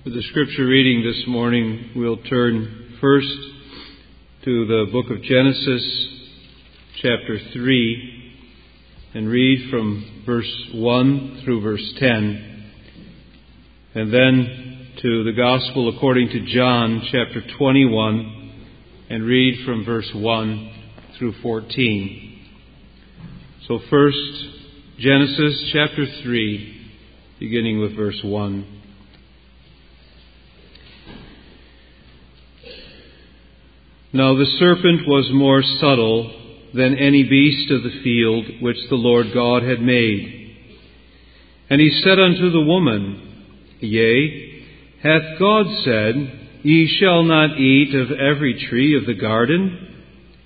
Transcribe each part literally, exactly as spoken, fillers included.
For the scripture reading this morning, we'll turn first to the book of Genesis, chapter three, and read from verse one through verse ten, and then to the Gospel according to John, chapter twenty-one, and read from verse one through fourteen. So first, Genesis chapter three, beginning with verse one. Now the serpent was more subtle than any beast of the field which the Lord God had made. And he said unto the woman, Yea, hath God said, Ye shall not eat of every tree of the garden?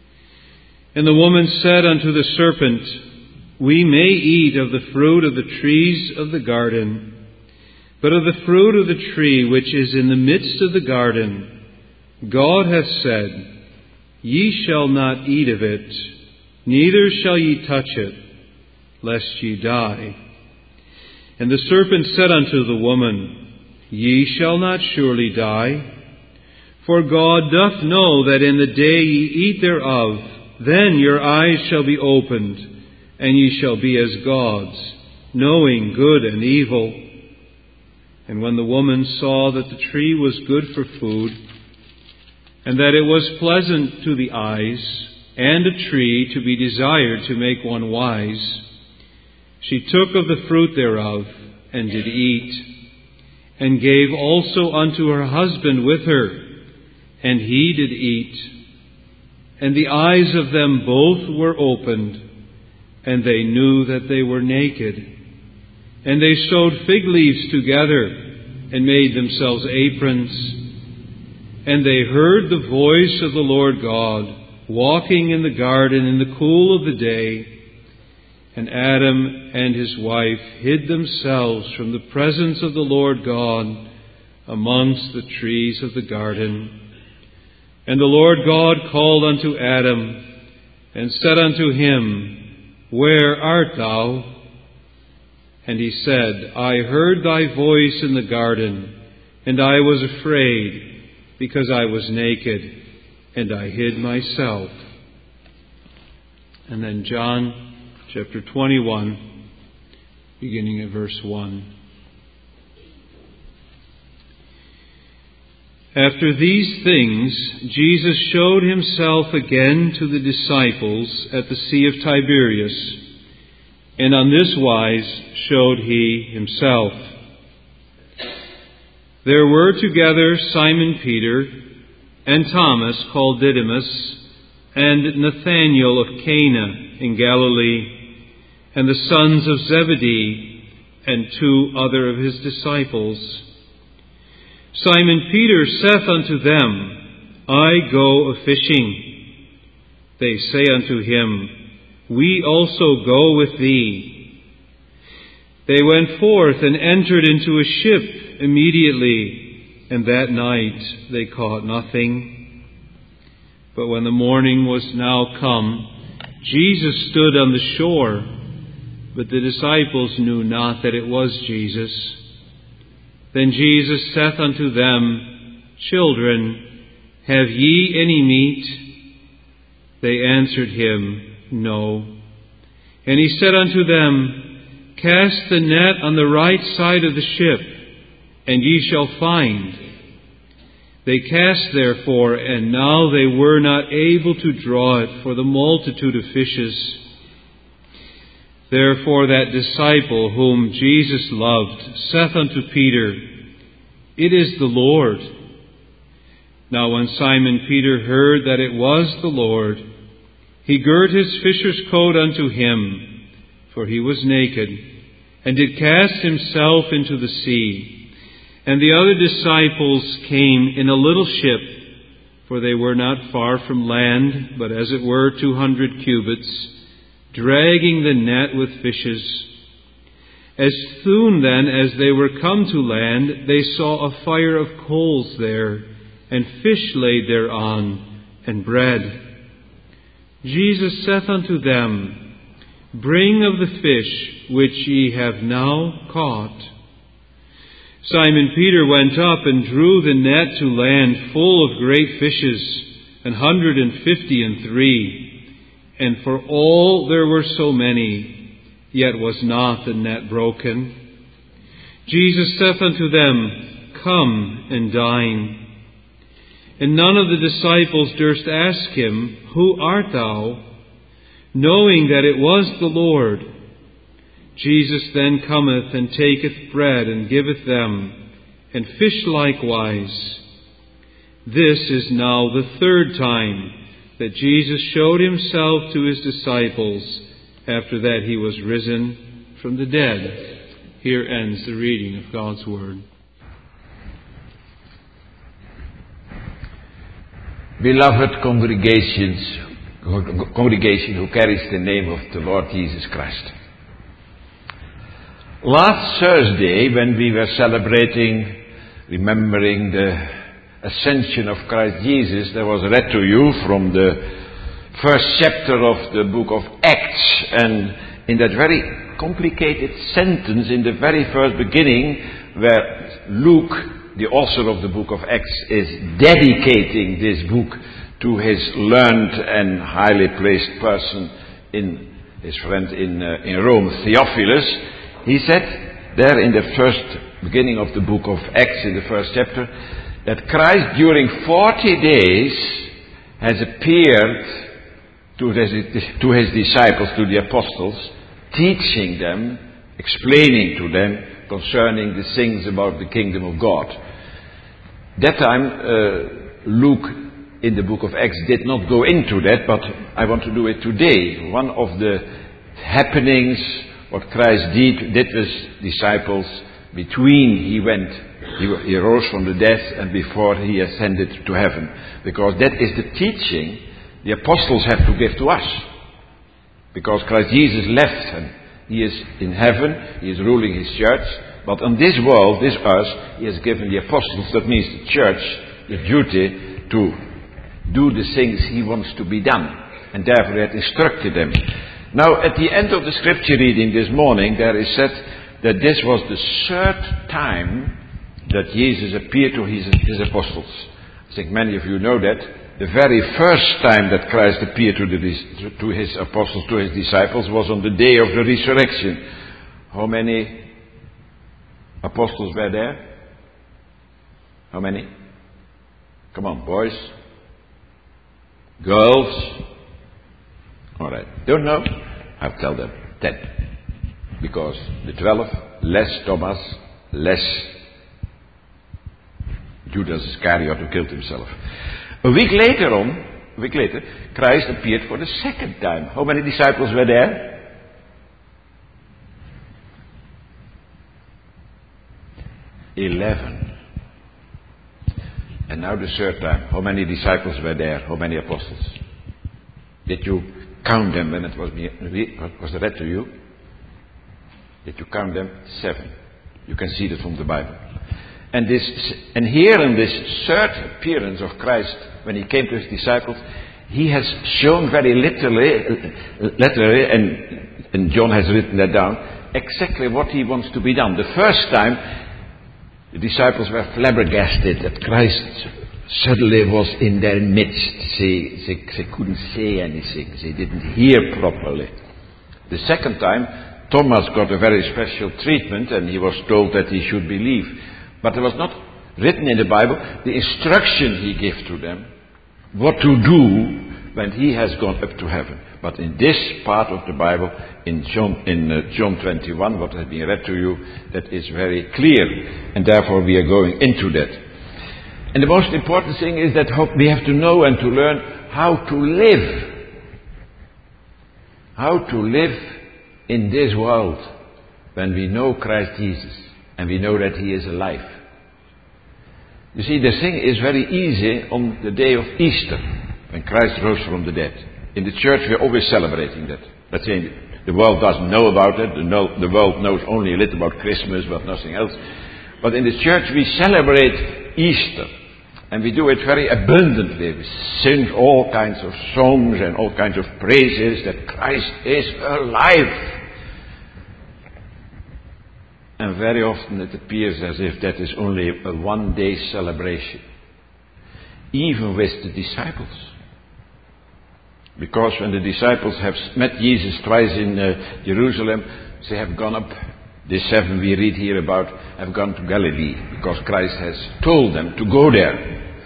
And the woman said unto the serpent, We may eat of the fruit of the trees of the garden, but of the fruit of the tree which is in the midst of the garden, God hath said, Ye shall not eat of it, neither shall ye touch it, lest ye die. And the serpent said unto the woman, Ye shall not surely die, for God doth know that in the day ye eat thereof, then your eyes shall be opened, and ye shall be as gods, knowing good and evil. And when the woman saw that the tree was good for food, and that it was pleasant to the eyes, and a tree to be desired to make one wise, she took of the fruit thereof, and did eat, and gave also unto her husband with her, and he did eat. And the eyes of them both were opened, and they knew that they were naked. And they sewed fig leaves together, and made themselves aprons. And they heard the voice of the Lord God, walking in the garden in the cool of the day. And Adam and his wife hid themselves from the presence of the Lord God amongst the trees of the garden. And the Lord God called unto Adam, and said unto him, Where art thou? And he said, I heard thy voice in the garden, and I was afraid, because I was naked, and I hid myself. And then John chapter twenty-one, beginning at verse one. After these things, Jesus showed himself again to the disciples at the Sea of Tiberias, and on this wise showed he himself. There were together Simon Peter, and Thomas called Didymus, and Nathanael of Cana in Galilee, and the sons of Zebedee, and two other of his disciples. Simon Peter saith unto them, I go a-fishing. They say unto him, We also go with thee. They went forth and entered into a ship immediately, and that night they caught nothing. But when the morning was now come, Jesus stood on the shore, but the disciples knew not that it was Jesus. Then Jesus saith unto them, Children, have ye any meat? They answered him, No. And he said unto them, Cast the net on the right side of the ship, and ye shall find. They cast therefore, and now they were not able to draw it for the multitude of fishes. Therefore that disciple whom Jesus loved saith unto Peter, It is the Lord. Now when Simon Peter heard that it was the Lord, he girt his fisher's coat unto him, for he was naked, and did cast himself into the sea. And the other disciples came in a little ship, for they were not far from land, but as it were two hundred cubits, dragging the net with fishes. As soon then as they were come to land, they saw a fire of coals there, and fish laid thereon, and bread. Jesus saith unto them, Bring of the fish which ye have now caught. Simon Peter went up and drew the net to land full of great fishes, an hundred and fifty and three. And for all there were so many, yet was not the net broken. Jesus saith unto them, Come and dine. And none of the disciples durst ask him, Who art thou? Knowing that it was the Lord. Jesus then cometh and taketh bread and giveth them, and fish likewise. This is now the third time that Jesus showed himself to his disciples after that he was risen from the dead. Here ends the reading of God's Word. Beloved congregations, congregation who carries the name of the Lord Jesus Christ. Last Thursday, when we were celebrating, remembering the ascension of Christ Jesus, there was read to you from the first chapter of the book of Acts, and in that very complicated sentence in the very first beginning, where Luke, the author of the book of Acts, is dedicating this book to his learned and highly placed person, in his friend in, uh, in Rome, Theophilus. He said there in the first beginning of the book of Acts, in the first chapter, that Christ during forty days has appeared to his, to his disciples, to the apostles, teaching them, explaining to them concerning the things about the kingdom of God. That time, uh, Luke in the book of Acts did not go into that, but I want to do it today. One of the happenings, what Christ did, did with disciples between he went, he, he rose from the dead and before he ascended to heaven. Because that is the teaching the apostles have to give to us. Because Christ Jesus left and he is in heaven, he is ruling his church, but on this world, this earth, he has given the apostles, that means the church, the duty to do the things he wants to be done. And therefore he had instructed them. Now, at the end of the scripture reading this morning, there is said that this was the third time that Jesus appeared to his, his apostles. I think many of you know that. The very first time that Christ appeared to, the, to his apostles, to his disciples, was on the day of the resurrection. How many apostles were there? How many? Come on, boys. Girls. All right. Don't know? I'll tell them. Ten. Because the twelve, less Thomas, less Judas Iscariot who killed himself. A week later on, a week later, Christ appeared for the second time. How many disciples were there? Eleven. And now the third time. How many disciples were there? How many apostles? Did you count them when it was, was read to you? Did you count them? Seven. You can see that from the Bible. And this, and here in this third appearance of Christ, when he came to his disciples, he has shown very literally, literally, and, and John has written that down, exactly what he wants to be done. The first time, the disciples were flabbergasted that Christ suddenly was in their midst. They, they, they couldn't say anything. They didn't hear properly. The second time, Thomas got a very special treatment and he was told that he should believe. But it was not written in the Bible the instruction he gave to them, what to do when he has gone up to heaven. But in this part of the Bible, in John, in uh, John twenty-one, what has been read to you, that is very clear, and therefore we are going into that. And the most important thing is that we have to know and to learn how to live. How to live in this world when we know Christ Jesus and we know that he is alive. You see, the thing is very easy on the day of Easter, when Christ rose from the dead. In the church we are always celebrating that. Let's say the world doesn't know about it, the, know, the world knows only a little about Christmas but nothing else. But in the church we celebrate Easter. And we do it very abundantly. We sing all kinds of songs and all kinds of praises that Christ is alive. And very often it appears as if that is only a one-day celebration. Even with the disciples. Because when the disciples have met Jesus twice in uh, Jerusalem, they have gone up, the seven we read here about, have gone to Galilee. Because Christ has told them to go there.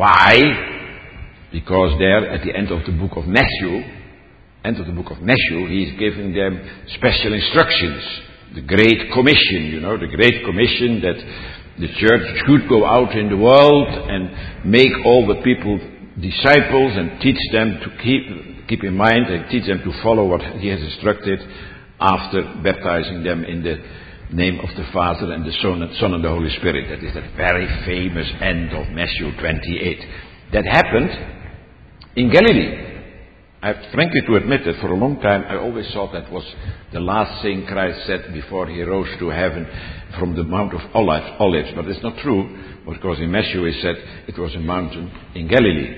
Why? Because there, at the end of the book of Matthew, end of the book of Matthew, he is giving them special instructions. The Great Commission, you know, the Great Commission that the church should go out in the world and make all the people disciples and teach them to keep, keep in mind and teach them to follow what he has instructed after baptizing them in the name of the Father and the Son and, Son and the Holy Spirit. That is that very famous end of Matthew twenty-eight. That happened in Galilee. I have frankly to admit that for a long time I always thought that was the last thing Christ said before he rose to heaven from the Mount of Olives, Olives. But it's not true, because in Matthew he said it was a mountain in Galilee.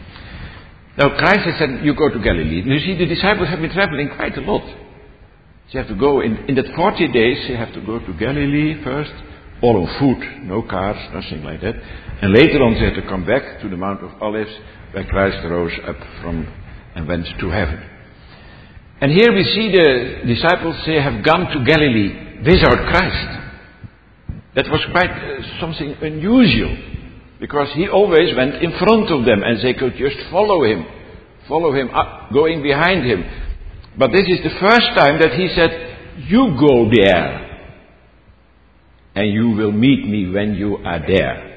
Now Christ has said, you go to Galilee. You see, the disciples have been traveling quite a lot. They have to go, in, in that forty days, they have to go to Galilee first, all on foot, no cars, nothing like that. And later on they have to come back to the Mount of Olives, where Christ rose up from and went to heaven. And here we see the disciples, they have gone to Galilee without Christ. That was quite uh, something unusual, because he always went in front of them and they could just follow him, follow him up, going behind him. But this is the first time that he said, you go there and you will meet me when you are there.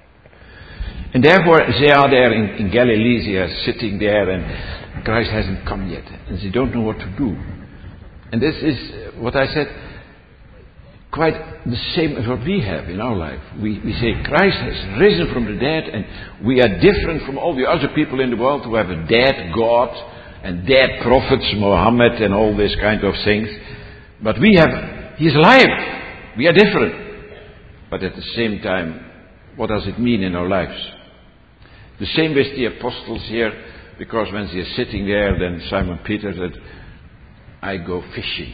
And therefore they are there in, in Galilee, they are sitting there and Christ hasn't come yet and they don't know what to do. And this is what I said, quite the same as what we have in our life. We, we say Christ has risen from the dead and we are different from all the other people in the world who have a dead God and dead prophets, Mohammed and all these kind of things. But we have, he is alive. We are different. But at the same time, what does it mean in our lives? The same with the apostles here, because when they are sitting there, then Simon Peter said, I go fishing.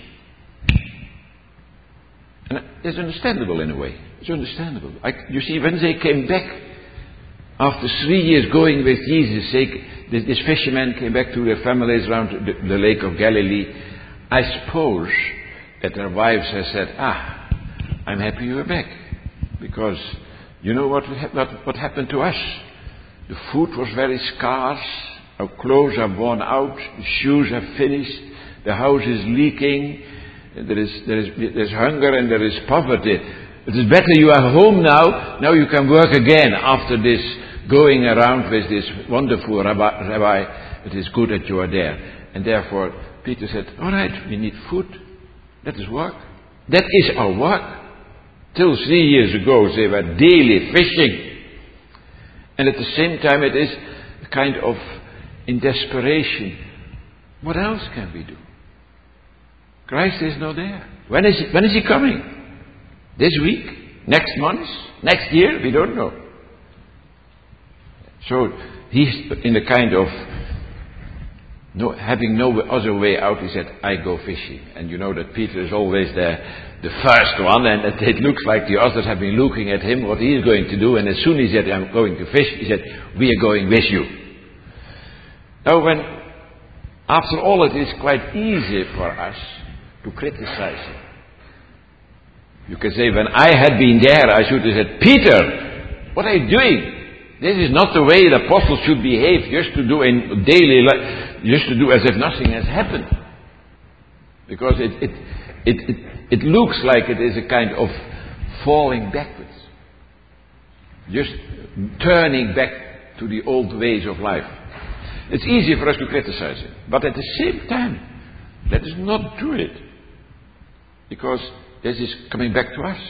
And it's understandable in a way. It's understandable. I, you see, when they came back, after three years going with Jesus, they, this, this fishermen came back to their families around the, the lake of Galilee. I suppose that their wives have said, ah, I'm happy you are back. Because you know what, what, what happened to us? The food was very scarce. Our clothes are worn out. The shoes are finished. The house is leaking. There is, there is, there's hunger and there is poverty. It is better you are home now. Now you can work again after this going around with this wonderful rabbi. rabbi. It is good that you are there. And therefore Peter said, all right, we need food. That is work. That is our work. Till three years ago they were daily fishing. And at the same time it is a kind of in desperation. What else can we do? Christ is not there. When is he, when is he coming? This week? Next month? Next year? We don't know. So he's in a kind of no, having no other way out. He said, I go fishing. And you know that Peter is always the, the first one, and that it looks like the others have been looking at him, what he is going to do. And as soon as he said, I'm going to fish, he said, we are going with you. Now when, after all, it is quite easy for us to criticize him. You can say, when I had been there, I should have said, Peter, what are you doing? This is not the way the apostles should behave, just to do in daily life, just to do as if nothing has happened. Because it, it, it, it, it looks like it is a kind of falling backwards. Just turning back to the old ways of life. It's easy for us to criticize it. But at the same time, let us not do it. Because this is coming back to us.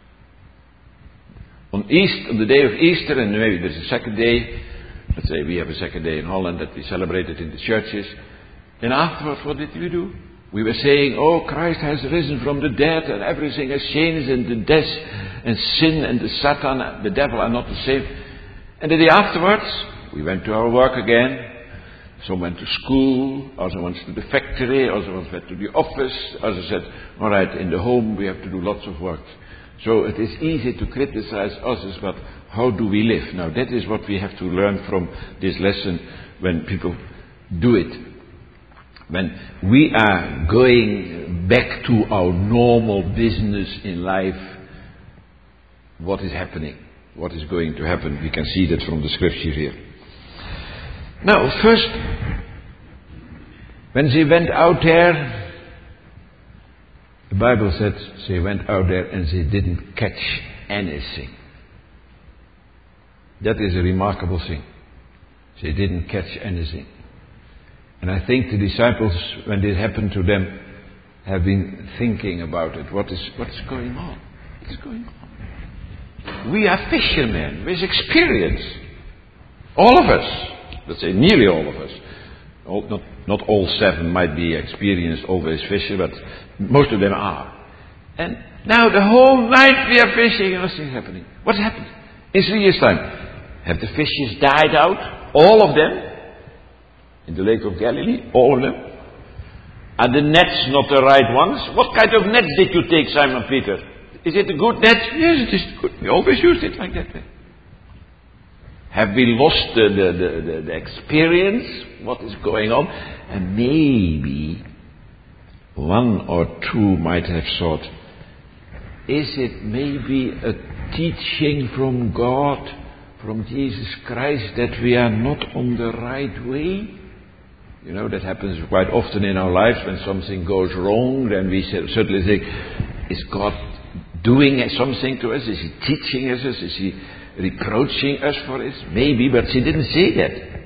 On East, on the day of Easter, and maybe there's a second day, let's say we have a second day in Holland that we celebrated in the churches. And afterwards, what did we do? We were saying, oh, Christ has risen from the dead and everything has changed and the death and sin and the Satan, the devil are not the same. And the day afterwards, we went to our work again, Some went to school, others went to the factory, others went to the office, others said, all right, in the home we have to do lots of work. So it is easy to criticize others, but how do we live? Now that is what we have to learn from this lesson when people do it. When we are going back to our normal business in life, what is happening? What is going to happen? We can see that from the scripture here. Now, first, when they went out there, the Bible said they went out there and they didn't catch anything. That is a remarkable thing. They didn't catch anything. And I think the disciples, when this happened to them, have been thinking about it. What is what is going on? What's going on? We are fishermen with experience. All of us. Let's say nearly all of us. All, not, not all seven might be experienced always fishing, but most of them are. And now the whole night we are fishing and nothing is happening. What's happened? In three years' time, have the fishes died out? All of them? In the Lake of Galilee? All of them? Are the nets not the right ones? What kind of nets did you take, Simon Peter? Is it a good net? Yes, it is good. We always used it like that way. Have we lost the, the, the, the, the experience? What is going on? And maybe one or two might have thought, is it maybe a teaching from God, from Jesus Christ, that we are not on the right way? You know, that happens quite often in our lives. When something goes wrong, then we certainly think, is God doing something to us? Is He teaching us? Is He reproaching us for this? Maybe, but she didn't say that.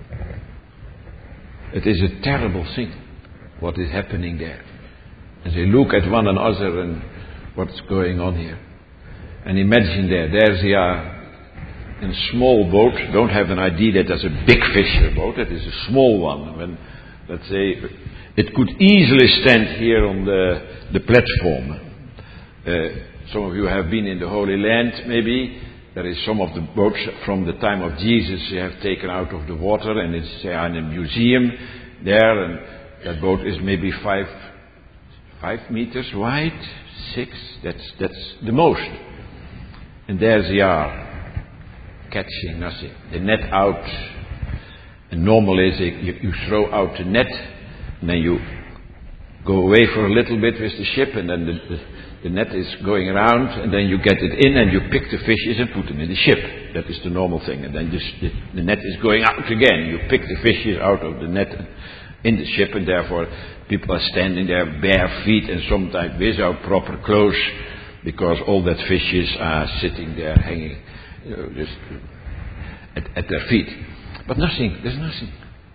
It is a terrible thing, what is happening there. And they look at one another and what's going on here. And imagine there, there they are in a small boat. Don't have an idea that there's a big fisher boat. That is a small one. When, let's say, it could easily stand here on the, the platform. Uh, some of you have been in the Holy Land, maybe. There is some of the boats from the time of Jesus they have taken out of the water, and it's they are in a museum there, and that boat is maybe five five meters wide, six. That's that's the most. And there they are, catching nothing. The net out, and normally they, you, you throw out the net, and then you go away for a little bit with the ship, and then the, the The net is going around, and then you get it in, and you pick the fishes and put them in the ship. That is the normal thing. And then this, the, the net is going out again. You pick the fishes out of the net in the ship, and therefore people are standing there bare feet and sometimes without proper clothes, because all that fishes are sitting there hanging, you know, just at, at their feet. But nothing. There's nothing.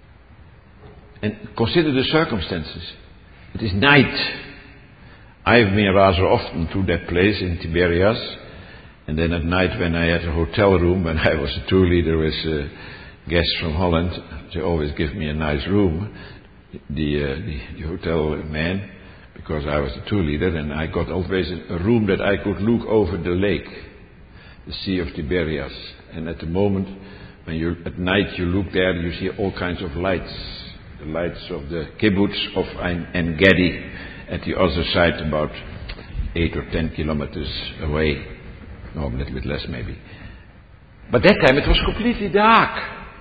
And consider the circumstances. It is night. I've been rather often to that place in Tiberias, and then at night when I had a hotel room, when I was a tour leader with uh, guests from Holland, they always give me a nice room, the, uh, the, the hotel man, because I was the tour leader, and I got always a room that I could look over the lake, the Sea of Tiberias. And at the moment, when you at night you look there, you see all kinds of lights, the lights of the kibbutz of En Gedi, at the other side, about eight or ten kilometers away. No, a little bit less maybe. But that time it was completely dark.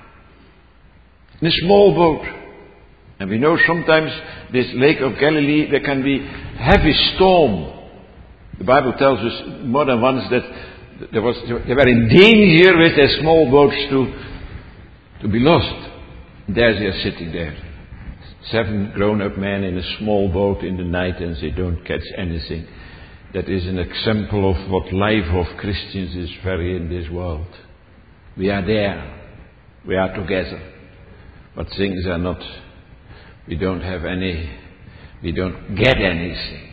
In a small boat. And we know sometimes this Lake of Galilee, there can be heavy storm. The Bible tells us more than once that there was, they were in danger with their small boats to, to be lost. And there they are sitting there. Seven grown-up men in a small boat in the night, and they don't catch anything. That is an example of what life of Christians is very in this world. We are there. We are together. But things are not, we don't have any, we don't get anything.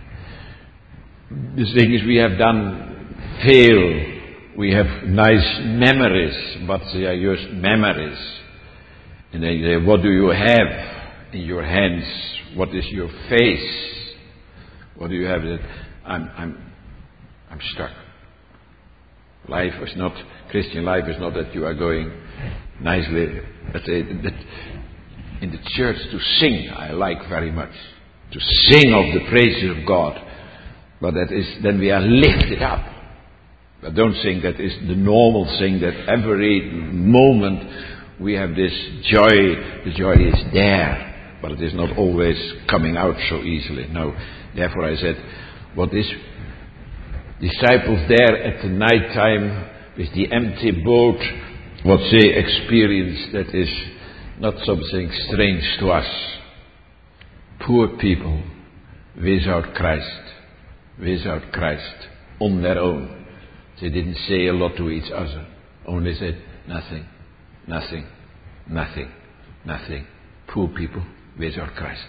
The things we have done fail. We have nice memories, but they are just memories. And they say, what do you have in your hands? What is your face? What do you have? I'm, I'm, I'm stuck. Life is not, Christian life is not that you are going nicely. Let's say that in the church to sing, I like very much. To sing of the praises of God. But that is, then we are lifted up. But don't think that is the normal thing, that every moment we have this joy. The joy is there, but it is not always coming out so easily. No. Therefore I said, what is disciples there at the night time with the empty boat, what they experience, that is not something strange to us. Poor people without Christ, without Christ, on their own. They didn't say a lot to each other. Only said nothing, nothing, nothing, nothing. Poor people without Christ.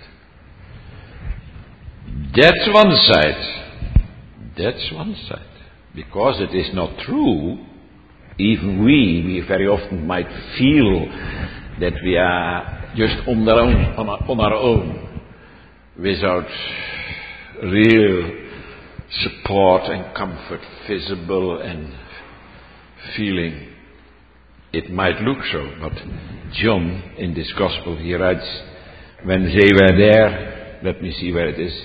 That's one side. That's one side. Because it is not true, even we, we very often might feel that we are just on our own, on our, on our own, without real support and comfort, visible and feeling. It might look so, but John in this gospel, he writes, when they were there, let me see where it is.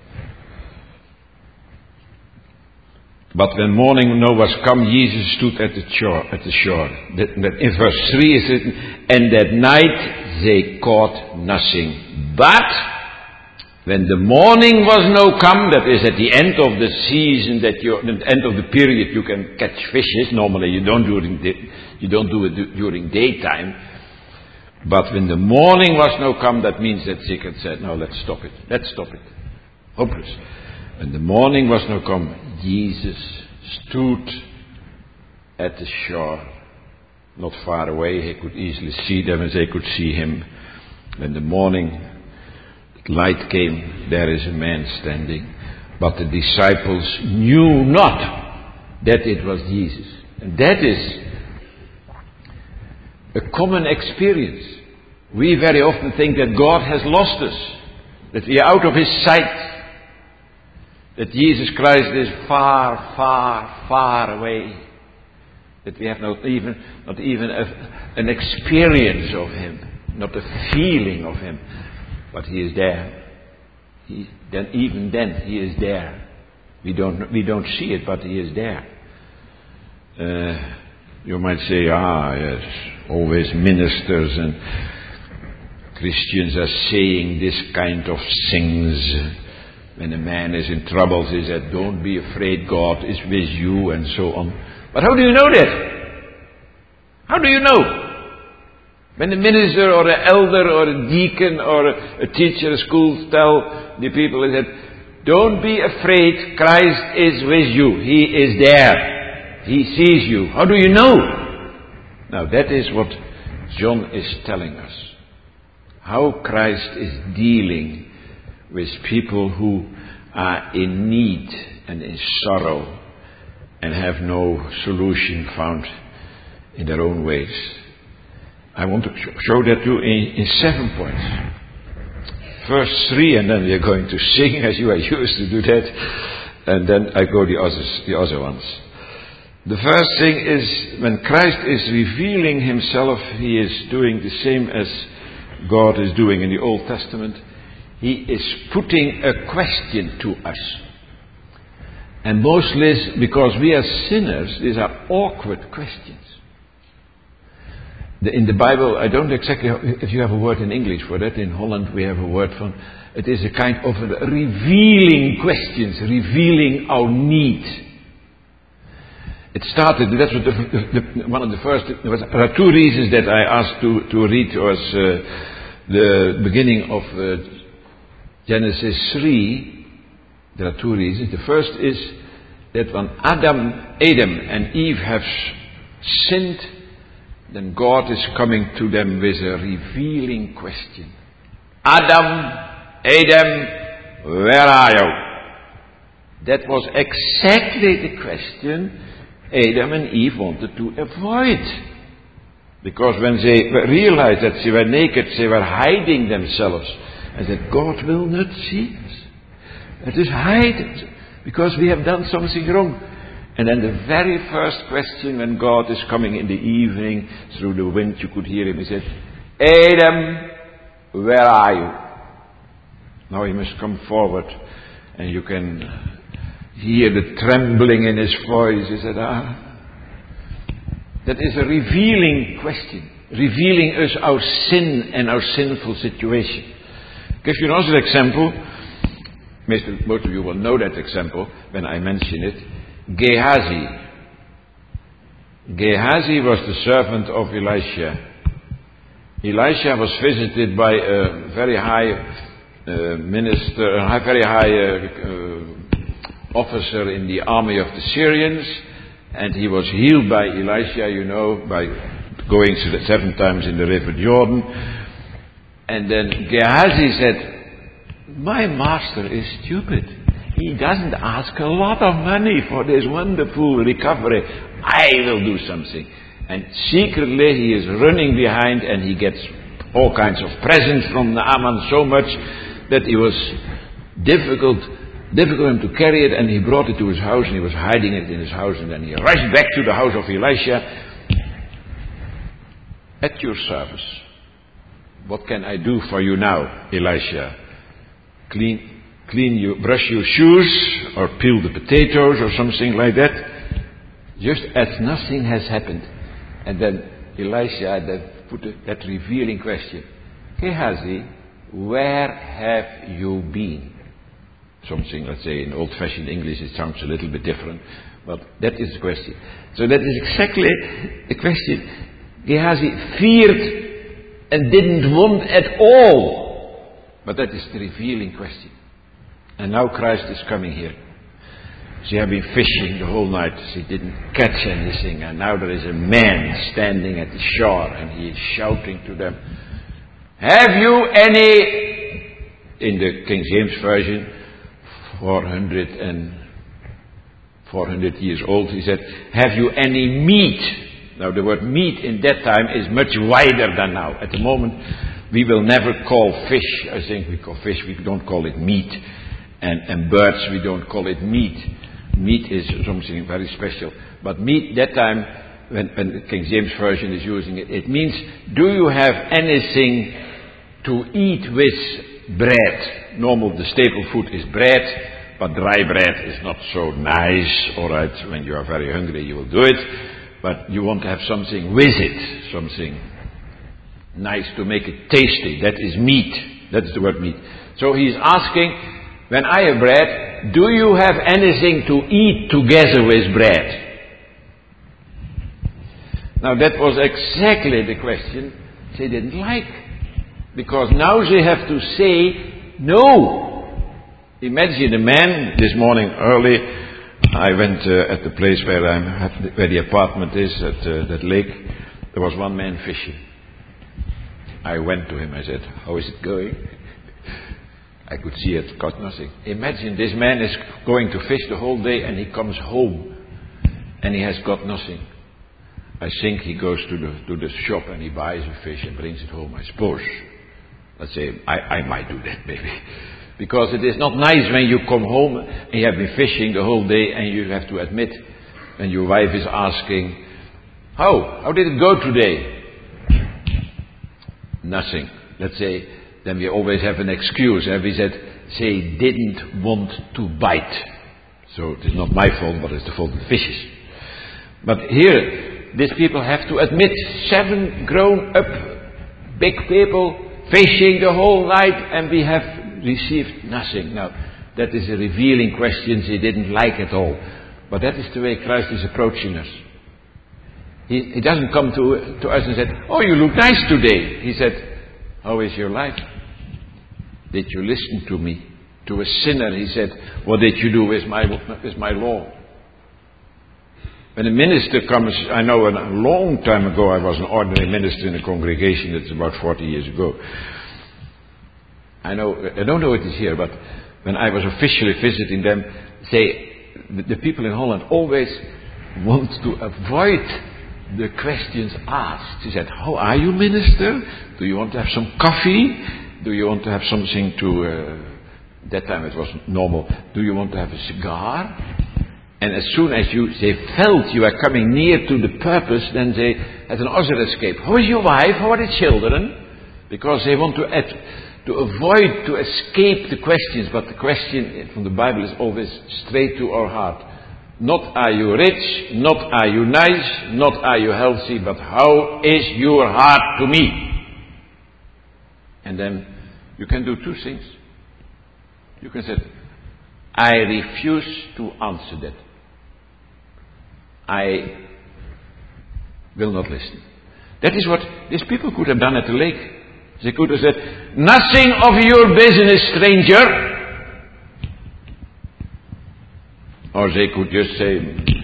But when morning now was come, Jesus stood at the shore. At the shore. That, that in verse three is written, and that night they caught nothing. But when the morning was now come, that is at the end of the season, that you, at the end of the period you can catch fishes. Normally you don't during the, you don't do it during daytime. But when the morning was now come, that means that they can say, no, let's stop it. Let's stop it. Hopeless. When the morning was now come, Jesus stood at the shore, not far away. He could easily see them as they could see him. When the morning light came, there is a man standing. But the disciples knew not that it was Jesus. And that is a common experience. We very often think that God has lost us, that we are out of his sight, that Jesus Christ is far, far, far away, that we have not even, not even a, an experience of him, not a feeling of him, but he is there. He, then even then he is there. We don't we don't see it, but he is there. Uh, you might say, ah, yes, always ministers and Christians are saying this kind of things. When a man is in trouble, he said, don't be afraid, God is with you, and so on. But how do you know that? How do you know? When a minister or an elder or a deacon or a, a teacher at school tell the people that, don't be afraid, Christ is with you. He is there. He sees you. How do you know? Now that is what John is telling us. How Christ is dealing with people who are in need and in sorrow and have no solution found in their own ways. I want to show that to you in, in seven points. Verse three, and then we are going to sing as you are used to do that, and then I go the others, the other ones. The first thing is, when Christ is revealing himself, he is doing the same as God is doing in the Old Testament. He is putting a question to us. And mostly because we are sinners, these are awkward questions. The, in the Bible, I don't exactly, if you have a word in English for that, in Holland we have a word for, it is a kind of a revealing questions, revealing our need. It started, that's what the, the, the, one of the first, there, was, there are two reasons that I asked to, to read to us uh, the beginning of uh, Genesis three. There are two reasons. The first is that when Adam, Adam and Eve have sinned, then God is coming to them with a revealing question. Adam, Adam, where are you? That was exactly the question Adam and Eve wanted to avoid. Because when they realized that they were naked, they were hiding themselves. And that God will not see us. Let us hide because we have done something wrong. And then the very first question when God is coming in the evening through the wind, you could hear him, he said, Adam, where are you? Now he must come forward, and you can hear the trembling in his voice. He said, ah. That is a revealing question, revealing us our sin and our sinful situation. I'll give you another example. Most, most of you will know that example when I mention it. Gehazi. Gehazi was the servant of Elisha. Elisha was visited by a very high uh, minister, a very high uh, uh, officer in the army of the Syrians, and he was healed by Elisha, you know, by going seven times in the river Jordan. And then Gehazi said, my master is stupid. He doesn't ask a lot of money for this wonderful recovery. I will do something. And secretly he is running behind, and he gets all kinds of presents from Naaman, so much that it was difficult, difficult for him to carry it, and he brought it to his house, and he was hiding it in his house, and then he rushed back to the house of Elisha. At your service. What can I do for you now, Elisha? Clean, clean you, brush your shoes, or peel the potatoes, or something like that. Just as nothing has happened. And then Elisha then put a, that revealing question. Gehazi, where have you been? Something, let's say, in old-fashioned English it sounds a little bit different. But that is the question. So that is exactly the question. Gehazi feared and didn't want at all. But that is the revealing question. And now Christ is coming here. She had been fishing the whole night. She didn't catch anything. And now there is a man standing at the shore, and he is shouting to them, have you any, in the King James Version, four hundred and four hundred years old, he said, have you any meat? Now the word meat in that time is much wider than now. At the moment, we will never call fish, I think we call fish, we don't call it meat. And, and birds, we don't call it meat. Meat is something very special. But meat, that time, when, when the King James Version is using it, it means, do you have anything to eat with bread? Normal, the staple food is bread, but dry bread is not so nice. Alright, when you are very hungry, you will do it. But you want to have something with it, something nice to make it tasty. That is meat. That is the word meat. So he is asking, when I have bread, do you have anything to eat together with bread? Now that was exactly the question they didn't like. Because now they have to say no. Imagine a man this morning early. I went uh, at the place where I'm, where the apartment is, at uh, that lake. There was one man fishing. I went to him. I said, "How is it going?" I could see it got nothing. Imagine this man is going to fish the whole day, and he comes home, and he has got nothing. I think he goes to the to the shop and he buys a fish and brings it home. I suppose. Let's say I, I might do that maybe. Because it is not nice when you come home and you have been fishing the whole day, and you have to admit when your wife is asking, How? How did it go today? Nothing. Let's say, then we always have an excuse. And we said, they didn't want to bite. So it is not my fault, but it's the fault of the fishes. But here, these people have to admit, seven grown up big people fishing the whole night, and we have received nothing. Now, that is a revealing question they didn't like at all. But that is the way Christ is approaching us. He, he doesn't come to, to us and said, "Oh, you look nice today." He said, "How is your life? Did you listen to me?" To a sinner, he said, "What did you do with my, with my law?" When a minister comes, I know a long time ago I was an ordinary minister in a congregation, it's about forty years ago. I know, I don't know it is here, but when I was officially visiting them, they, the, the people in Holland always want to avoid the questions asked. He said, "How are you, minister? Do you want to have some coffee? Do you want to have something to, uh, that time it was normal, do you want to have a cigar?" And as soon as you, they felt you are coming near to the purpose, then they had an other escape. "How is your wife? How are the children?" Because they want to add, to avoid, to escape the questions, but the question from the Bible is always straight to our heart. Not are you rich, not are you nice, not are you healthy, but how is your heart to me? And then you can do two things. You can say, I refuse to answer that. I will not listen. That is what these people could have done at the lake. They could have said, nothing of your business, stranger. Or they could just say,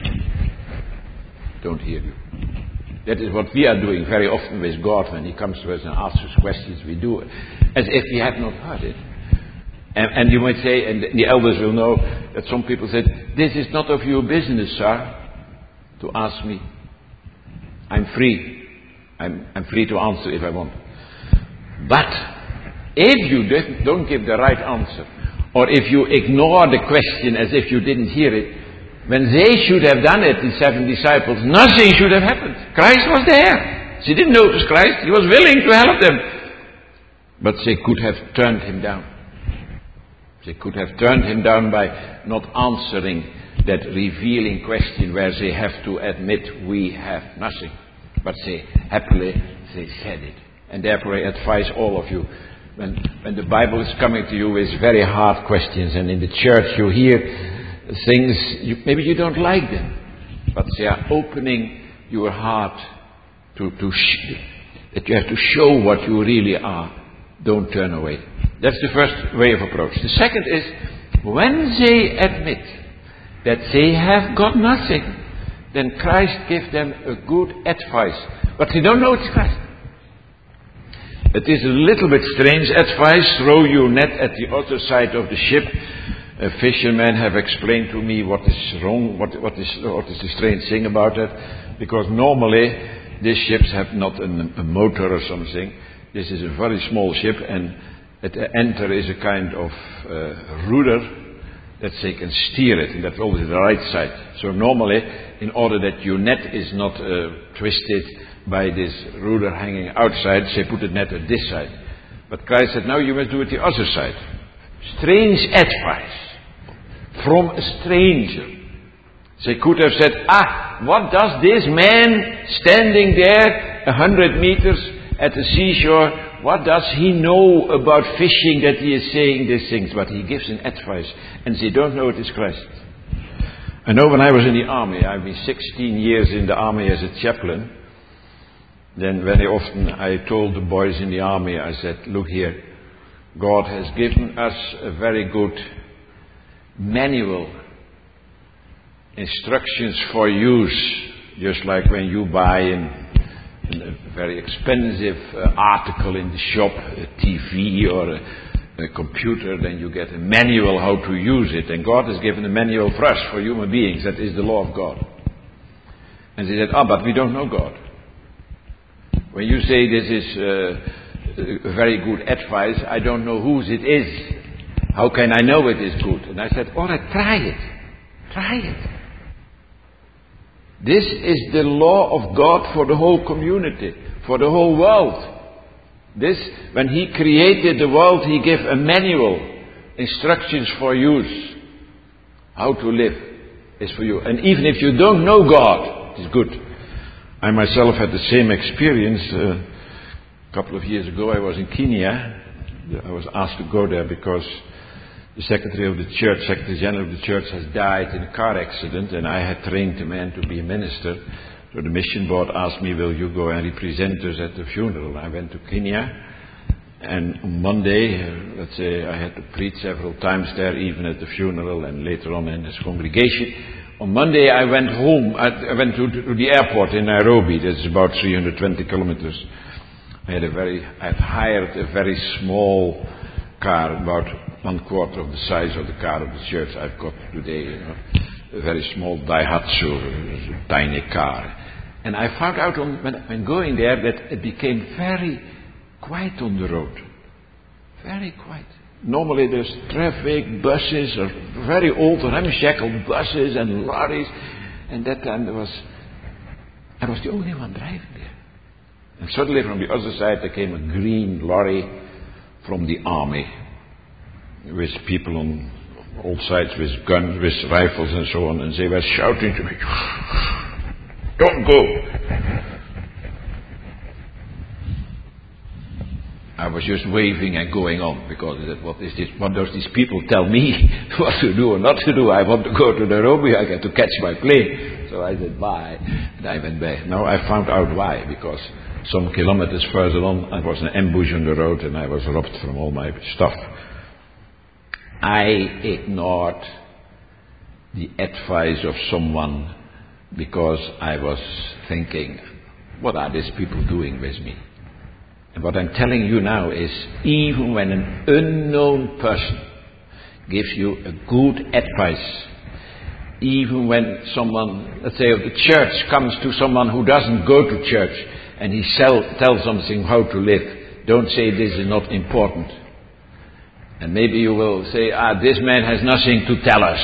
don't hear you. That is what we are doing very often with God when He comes to us and asks us questions. We do it as if we have not heard it. And, and you might say, and the elders will know, that some people said, this is not of your business, sir, to ask me. I'm free. I'm, I'm free to answer if I want. But if you don't give the right answer, or if you ignore the question as if you didn't hear it, when they should have done it, the seven disciples, nothing should have happened. Christ was there. They didn't notice Christ. He was willing to help them. But they could have turned Him down. They could have turned Him down by not answering that revealing question where they have to admit we have nothing. But they happily, they said it. And therefore I advise all of you, when, when the Bible is coming to you with very hard questions, and in the church you hear things, you, maybe you don't like them, but they are opening your heart to, to sh- that you have to show what you really are. Don't turn away. That's the first way of approach. The second is, when they admit that they have got nothing, then Christ gives them a good advice. But they don't know it's Christ. It is a little bit strange advice. Throw your net at the other side of the ship. Uh, fishermen have explained to me what is wrong, what, what is what is the strange thing about that. Because normally these ships have not an, a motor or something. This is a very small ship, and at the end there is a kind of uh, rudder that they can steer it, and that's always the right side. So normally, in order that your net is not uh, twisted by this ruler hanging outside, they put the net at this side. But Christ said, now you must do it the other side. Strange advice from a stranger. They could have said, ah, what does this man standing there a hundred meters at the seashore, what does he know about fishing that he is saying these things? But he gives an advice, and they don't know it is Christ. I know when I was in the army, I've been sixteen years in the army as a chaplain. Then very often I told the boys in the army, I said, look here, God has given us a very good manual, instructions for use, just like when you buy an, a very expensive uh, article in the shop, a T V or a, a computer, then you get a manual how to use it. And God has given a manual for us, for human beings, that is the law of God. And they said, ah, but we don't know God. When you say this is uh, very good advice, I don't know whose it is. How can I know it is good? And I said, all right, try it. Try it. This is the law of God for the whole community, for the whole world. This, when He created the world, He gave a manual, instructions for use. How to live is for you. And even if you don't know God, it is good. I myself had the same experience. Uh, a couple of years ago I was in Kenya. I was asked to go there because the Secretary of the Church, Secretary General of the Church has died in a car accident, and I had trained a man to be a minister. So the mission board asked me, will you go and represent us at the funeral? I went to Kenya, and on Monday, uh, let's say I had to preach several times there, even at the funeral and later on in his congregation. On Monday I went home, I, I went to, to the airport in Nairobi, that's about three hundred twenty kilometers. I had a very, I had hired a very small car, about one quarter of the size of the car of the church I've got today, you know, a very small Daihatsu, a tiny car. And I found out on, when, when going there that it became very quiet on the road. Very quiet. Normally there's traffic, buses, or very old ramshackle buses and lorries. And that time there was, I was the only one driving there. And suddenly from the other side there came a green lorry from the army, with people on all sides with guns, with rifles and so on, and they were shouting to me, "Don't go!" I was just waving and going on, because I said, what is this? What does these people tell me what to do or not to do? I want to go to Nairobi, I got to catch my plane. So I said, bye. And I went back. Now I found out why, because some kilometers further on, there was an ambush on the road and I was robbed from all my stuff. I ignored the advice of someone because I was thinking, what are these people doing with me? And what I'm telling you now is, even when an unknown person gives you a good advice, even when someone, let's say of the church, comes to someone who doesn't go to church and he sell, tells something how to live, don't say this is not important. And maybe you will say, ah, this man has nothing to tell us.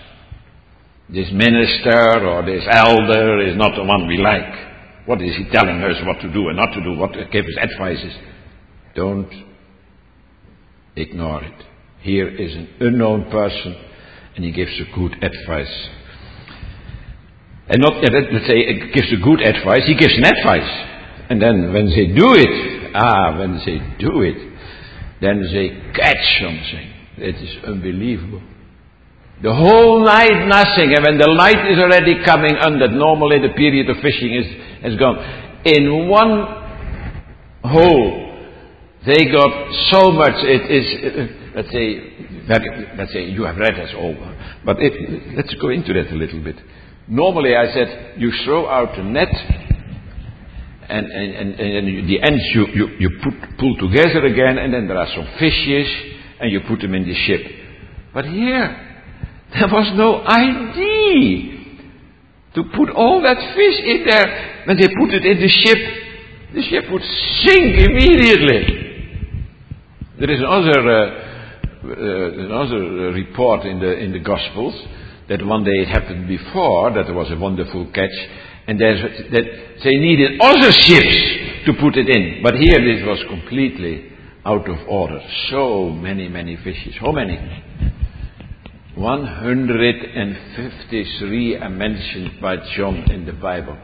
This minister or this elder is not the one we like. What is he telling us what to do and not to do? What give us advices? Don't ignore it. Here is an unknown person, and he gives a good advice. And not let's say he gives a good advice. He gives an advice, and then when they do it, ah, when they do it, then they catch something. It is unbelievable. The whole night nothing, and when the light is already coming under, normally the period of fishing is has gone. In one hole, they got so much. It is, let's say, let's say you have read us all, but it, let's go into that a little bit. Normally, I said you throw out a net, and and and, and the ends you you, you put, pull together again, and then there are some fishes, and you put them in the ship. But here, there was no idea to put all that fish in there. When they put it in the ship, the ship would sink immediately. There is another uh, uh, another report in the in the Gospels that one day it happened before that there was a wonderful catch, and there's, that they needed other ships to put it in. But here this was completely out of order. So many, many fishes. How many? one hundred fifty-three are mentioned by John in the Bible.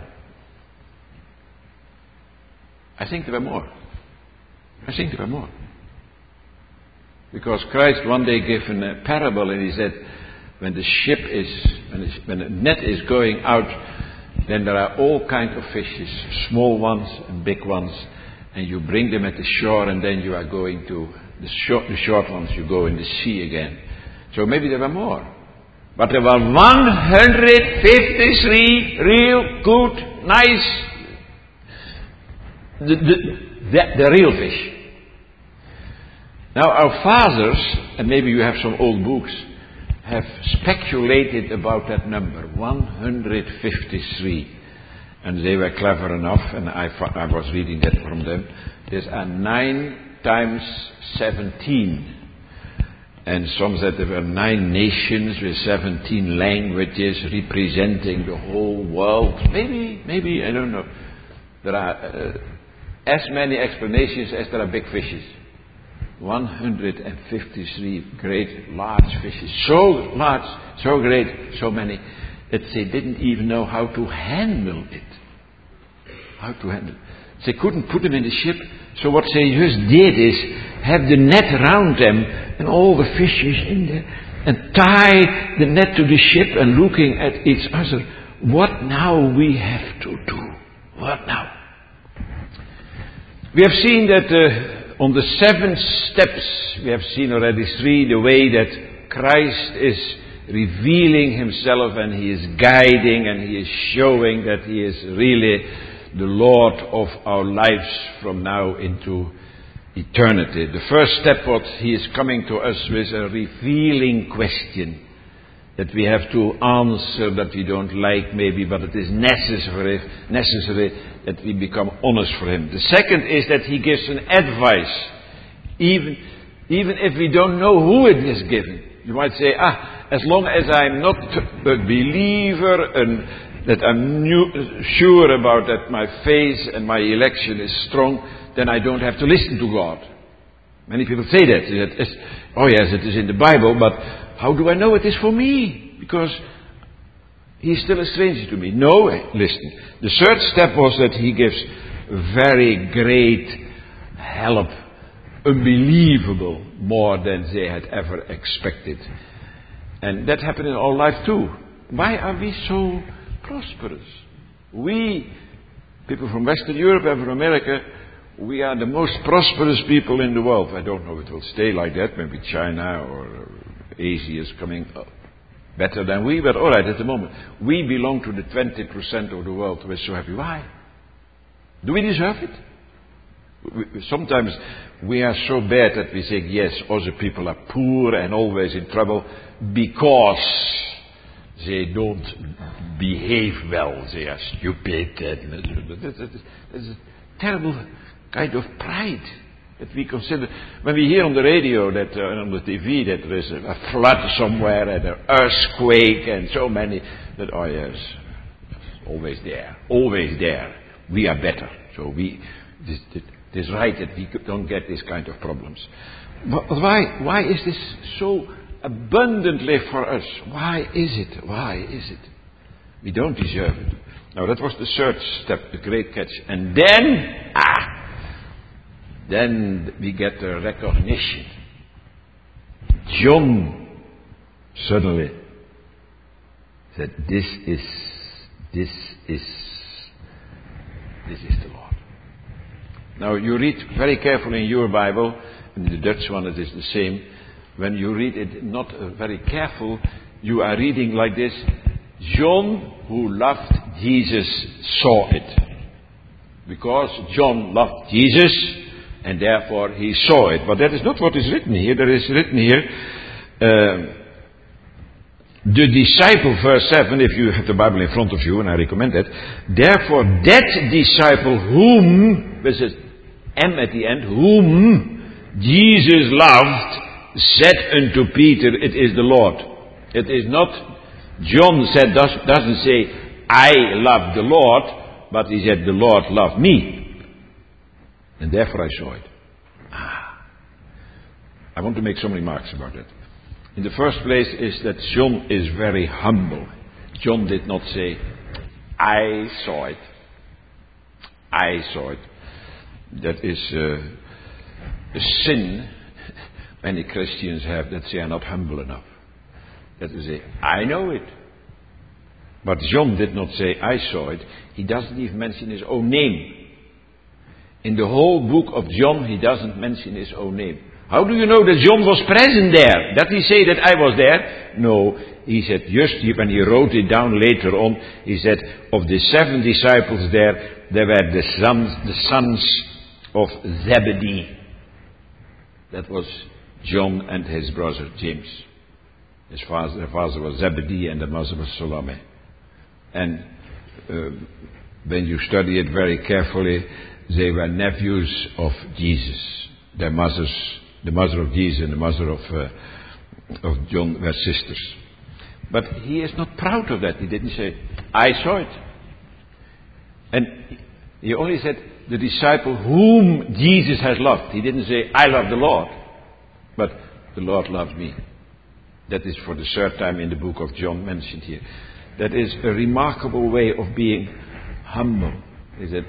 I think there were more. I think there were more. Because Christ one day gave a parable, and he said, when the ship is, when the, when the net is going out, then there are all kinds of fishes, small ones and big ones, and you bring them at the shore, and then you are going to, the short, the short ones you go in the sea again. So maybe there were more. But there were one hundred fifty-three real good, nice, the, the, the, the real fish. Now our fathers, and maybe you have some old books, have speculated about that number, one hundred fifty-three. And they were clever enough, and I, I was reading that from them. There's a nine times seventeen. And some said there were nine nations with seventeen languages representing the whole world. Maybe, maybe, I don't know. There are uh, as many explanations as there are big fishes. one hundred fifty-three great, large fishes. So large, so great, so many, that they didn't even know how to handle it. How to handle it. They couldn't put them in the ship. So what they just did is have the net around them and all the fishes in there, and tie the net to the ship and looking at each other. What now we have to do? What now? We have seen that uh, on the seven steps, we have seen already three, the way that Christ is revealing himself, and he is guiding, and he is showing that he is really the Lord of our lives from now into eternity. The first step, what he is coming to us with a revealing question that we have to answer, that we don't like maybe, but it is necessary, necessary that we become honest for him. The second is that he gives an advice, even, even if we don't know who it is given. You might say, ah, as long as I'm not a believer, an that I'm new, sure about that my faith and my election is strong, then I don't have to listen to God. Many people say that. that is, oh yes, it is in the Bible, but how do I know it is for me? Because He's still a stranger to me. No, listen. The third step was that He gives very great help, unbelievable, more than they had ever expected. And that happened in our life too. Why are we so prosperous? We, people from Western Europe and from America, we are the most prosperous people in the world. I don't know if it will stay like that. Maybe China or Asia is coming up better than we, but all right, at the moment. We belong to the twenty percent of the world who is so happy. Why? Do we deserve it? We, sometimes we are so bad that we say, yes, other people are poor and always in trouble because they don't behave well. They are stupid. That's a terrible kind of pride that we consider. When we hear on the radio that uh, on the T V that there is a, a flood somewhere and an earthquake and so many, that oh yes, always there, always there. We are better. So we, this, this, this is right that we don't get this kind of problems. But why, why is this so abundantly for us? Why is it? Why is it? We don't deserve it. Now that was the third step, the great catch. And then, ah, then we get the recognition. John suddenly said, this is, this is, this is the Lord. Now you read very carefully in your Bible, in the Dutch one it is the same. When you read it not uh, very careful, you are reading like this, John, who loved Jesus, saw it. Because John loved Jesus, and therefore he saw it. But that is not what is written here. There is written here, uh, the disciple, verse seven, if you have the Bible in front of you, and I recommend that. Therefore that disciple whom, with an M at the end, whom Jesus loved, said unto Peter, it is the Lord. It is not, John said, does, doesn't say, I love the Lord, but he said, the Lord loved me. And therefore I saw it. Ah. I want to make some remarks about that. In the first place is that John is very humble. John did not say, I saw it. I saw it. That is uh, a sin many Christians have, that they are not humble enough. That is say, I know it. But John did not say, I saw it. He doesn't even mention his own name. In the whole book of John, he doesn't mention his own name. How do you know that John was present there? Did he say that I was there? No. He said, just when he wrote it down later on, he said, of the seven disciples there, there were the sons, the sons of Zebedee. That was John and his brother James. His father, their father was Zebedee and the mother was Salome. And uh, when you study it very carefully, they were nephews of Jesus. Their mothers, the mother of Jesus and the mother of uh, of John were sisters. But he is not proud of that. He didn't say, I saw it. And he only said, the disciple whom Jesus has loved. He didn't say, I love the Lord. But the Lord loves me. That is for the third time in the book of John mentioned here. That is a remarkable way of being humble. Is that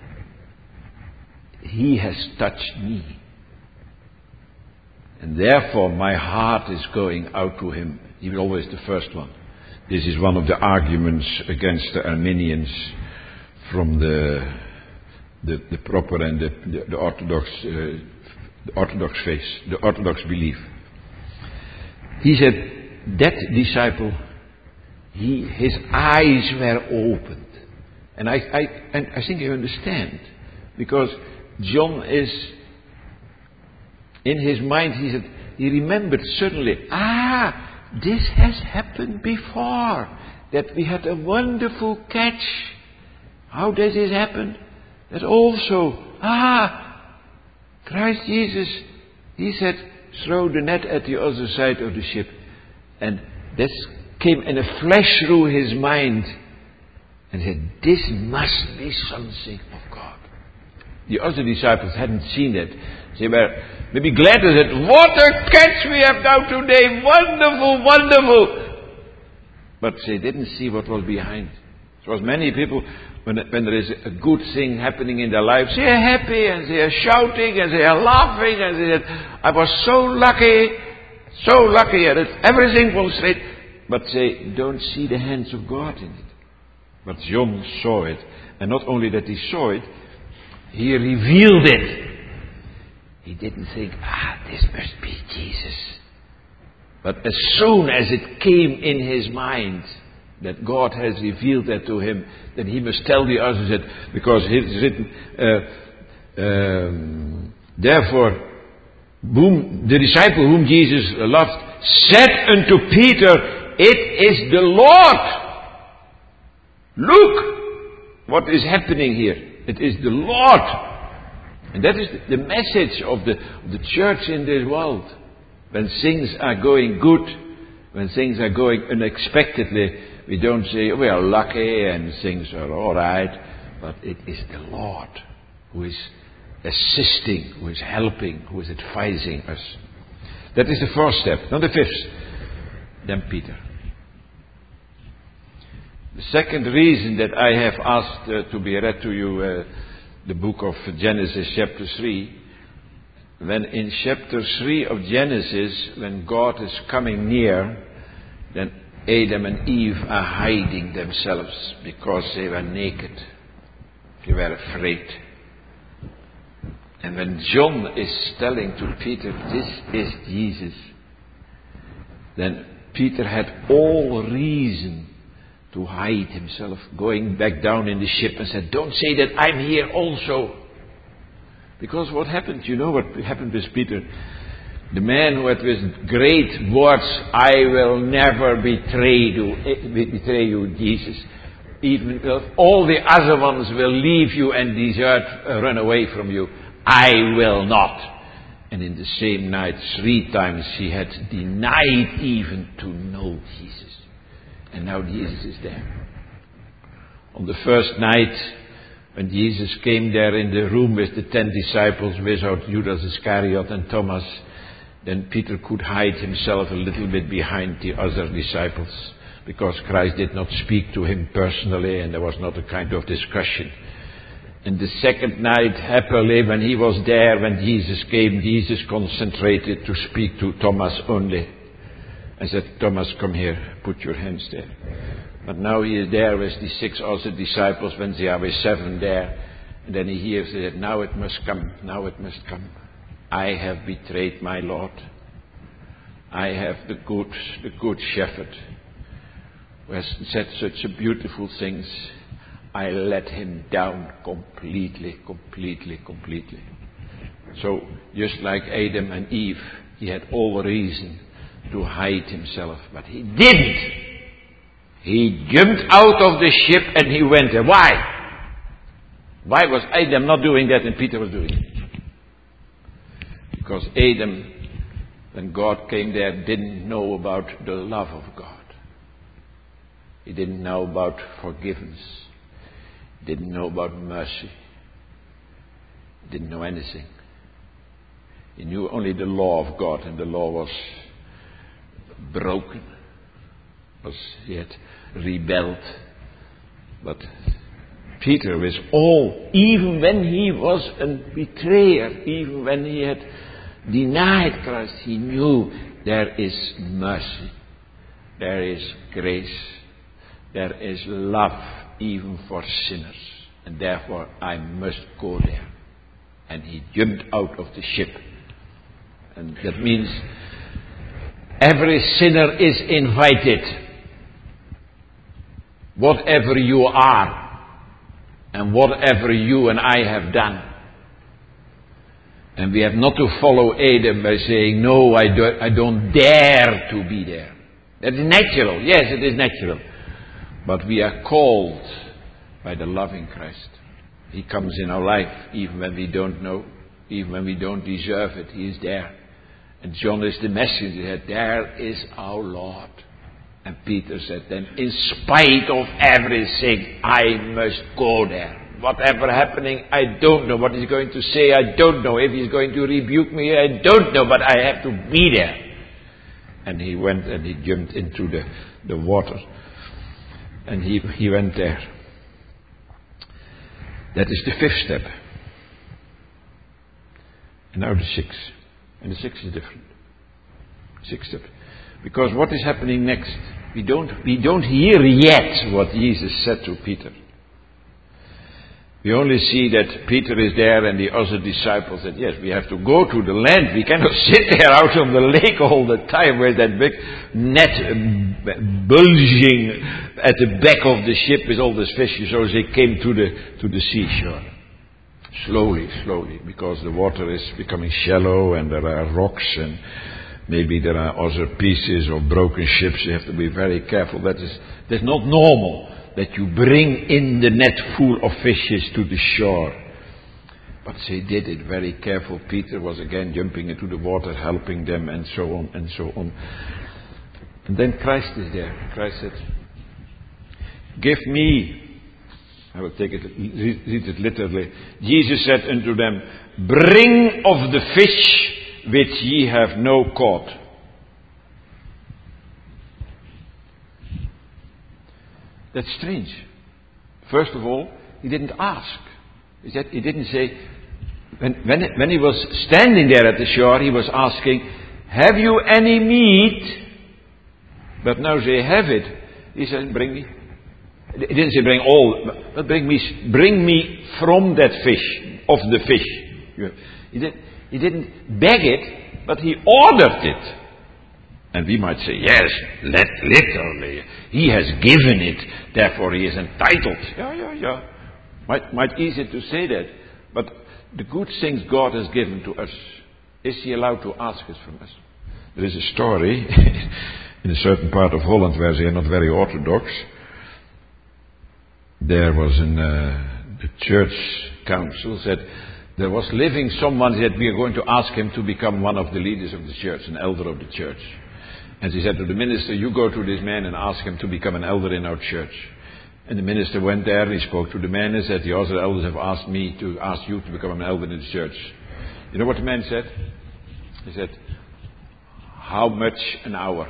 he has touched me. And therefore my heart is going out to him. He was always the first one. This is one of the arguments against the Arminians from the the, the proper and the, the, the orthodox uh, the orthodox faith, the orthodox belief. He said that disciple, he his eyes were opened, and I I and I think you understand, because John is in his mind. He said he remembered suddenly. Ah. This has happened before, that we had a wonderful catch. How does this happen? That also, ah, Christ Jesus, he said, throw the net at the other side of the ship. And this came in a flash through his mind. And he said, this must be something of God. The other disciples hadn't seen it. They were maybe glad with it. What a catch we have now today. Wonderful, wonderful. But they didn't see what was behind. There was many people, when, when there is a good thing happening in their lives, they are happy and they are shouting and they are laughing and they said, I was so lucky, so lucky and everything was straight. But they don't see the hands of God in it. But John saw it. And not only that he saw it, he revealed it. He didn't think, ah, this must be Jesus. But as soon as it came in his mind that God has revealed that to him, then he must tell the others that, because it's written, uh, um, therefore, whom, the disciple whom Jesus loved said unto Peter, it is the Lord. Look what is happening here. It is the Lord. And that is the message of the, of the church in this world. When things are going good, when things are going unexpectedly, we don't say, we are lucky and things are all right. But it is the Lord who is assisting, who is helping, who is advising us. That is the first step. Now the fifth. Then Peter. The second reason that I have asked uh, to be read to you uh, the book of Genesis chapter three, when in chapter three of Genesis, when God is coming near, then Adam and Eve are hiding themselves because they were naked. They were afraid. And when John is telling to Peter, this is Jesus, then Peter had all reason to hide himself, going back down in the ship and said, don't say that I'm here also. Because what happened, you know what happened with Peter? The man who had with great words, I will never betray you, betray you, Jesus. Even if all the other ones will leave you and desert, uh, run away from you, I will not. And in the same night, three times he had denied even to know Jesus. And now Jesus is there. On the first night, when Jesus came there in the room with the ten disciples without Judas Iscariot and Thomas, then Peter could hide himself a little bit behind the other disciples, because Christ did not speak to him personally and there was not a kind of discussion. And the second night, happily, when he was there, when Jesus came, Jesus concentrated to speak to Thomas only. I said, Thomas, come here, put your hands there. But now he is there with the six other disciples when they are with seven there. And then he hears that now it must come, now it must come. I have betrayed my Lord. I have the good, the good shepherd who has said such beautiful things. I let him down completely, completely, completely. So, just like Adam and Eve, he had all reason to hide himself, but he didn't. He jumped out of the ship and he went there. Why? Why was Adam not doing that and Peter was doing it? Because Adam, when God came there, didn't know about the love of God. He didn't know about forgiveness. He didn't know about mercy. He didn't know anything. He knew only the law of God, and the law was broken, was he had rebelled. But Peter, with all, even when he was a betrayer, even when he had denied Christ, he knew there is mercy, there is grace, there is love even for sinners, and therefore I must go there. And he jumped out of the ship. And that means every sinner is invited. Whatever you are, and whatever you and I have done. And we have not to follow Adam by saying, no, I don't, I don't dare to be there. That is natural. Yes, it is natural. But we are called by the loving Christ. He comes in our life, even when we don't know, even when we don't deserve it. He is there. And John is the messenger that there is our Lord. And Peter said then, in spite of everything, I must go there. Whatever happening, I don't know. What he's going to say, I don't know. If he's going to rebuke me, I don't know. But I have to be there. And he went and he jumped into the, the water. And he, he went there. That is the fifth step. And now the sixth. And the sixth is different. Sixth step. Because what is happening next? We don't, we don't hear yet what Jesus said to Peter. We only see that Peter is there and the other disciples said, yes, we have to go to the land. We cannot sit there out on the lake all the time with that big net bulging at the back of the ship with all these fishes. So they came to the, to the seashore. Slowly, slowly, because the water is becoming shallow and there are rocks and maybe there are other pieces of broken ships. You have to be very careful. That is, that's not normal. That you bring in the net full of fishes to the shore. But they did it very careful. Peter was again jumping into the water, helping them, and so on, and so on. And then Christ is there. Christ said, give me, I will take it, read it literally. Jesus said unto them, bring of the fish which ye have no caught. That's strange. First of all, he didn't ask. He said, he didn't say, when, when, when he was standing there at the shore, he was asking, have you any meat? But now they have it. He said, bring me. He didn't say bring all, but bring me, bring me from that fish, of the fish. He, did, he didn't beg it, but he ordered it. And we might say, yes, let, literally, he has given it, therefore he is entitled. Yeah, yeah, yeah. Might, might easy to say that. But the good things God has given to us, is he allowed to ask us from us? There is a story in a certain part of Holland where they are not very orthodox. There was an, uh, the church council said, there was living someone that we are going to ask him to become one of the leaders of the church, an elder of the church. And he said to the minister, you go to this man and ask him to become an elder in our church. And the minister went there and he spoke to the man and said, the other elders have asked me to ask you to become an elder in the church. You know what the man said? He said, how much an hour?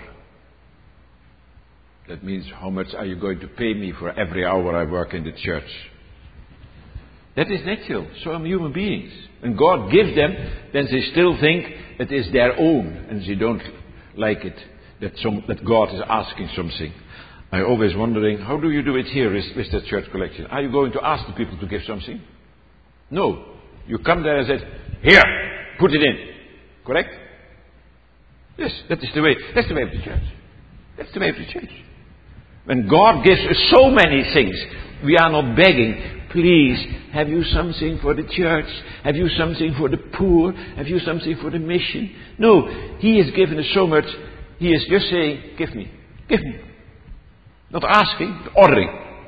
That means, how much are you going to pay me for every hour I work in the church? That is natural. So are human beings. When God gives them, then they still think it is their own and they don't like it. That, some, that God is asking something. I'm always wondering, how do you do it here with, with the church collection? Are you going to ask the people to give something? No. You come there and say, here, put it in. Correct? Yes, that is the way. That's the way of the church. That's the way of the church. When God gives us so many things, we are not begging, please, have you something for the church? Have you something for the poor? Have you something for the mission? No, He has given us so much. He is just saying, give me, give me. Not asking, but ordering.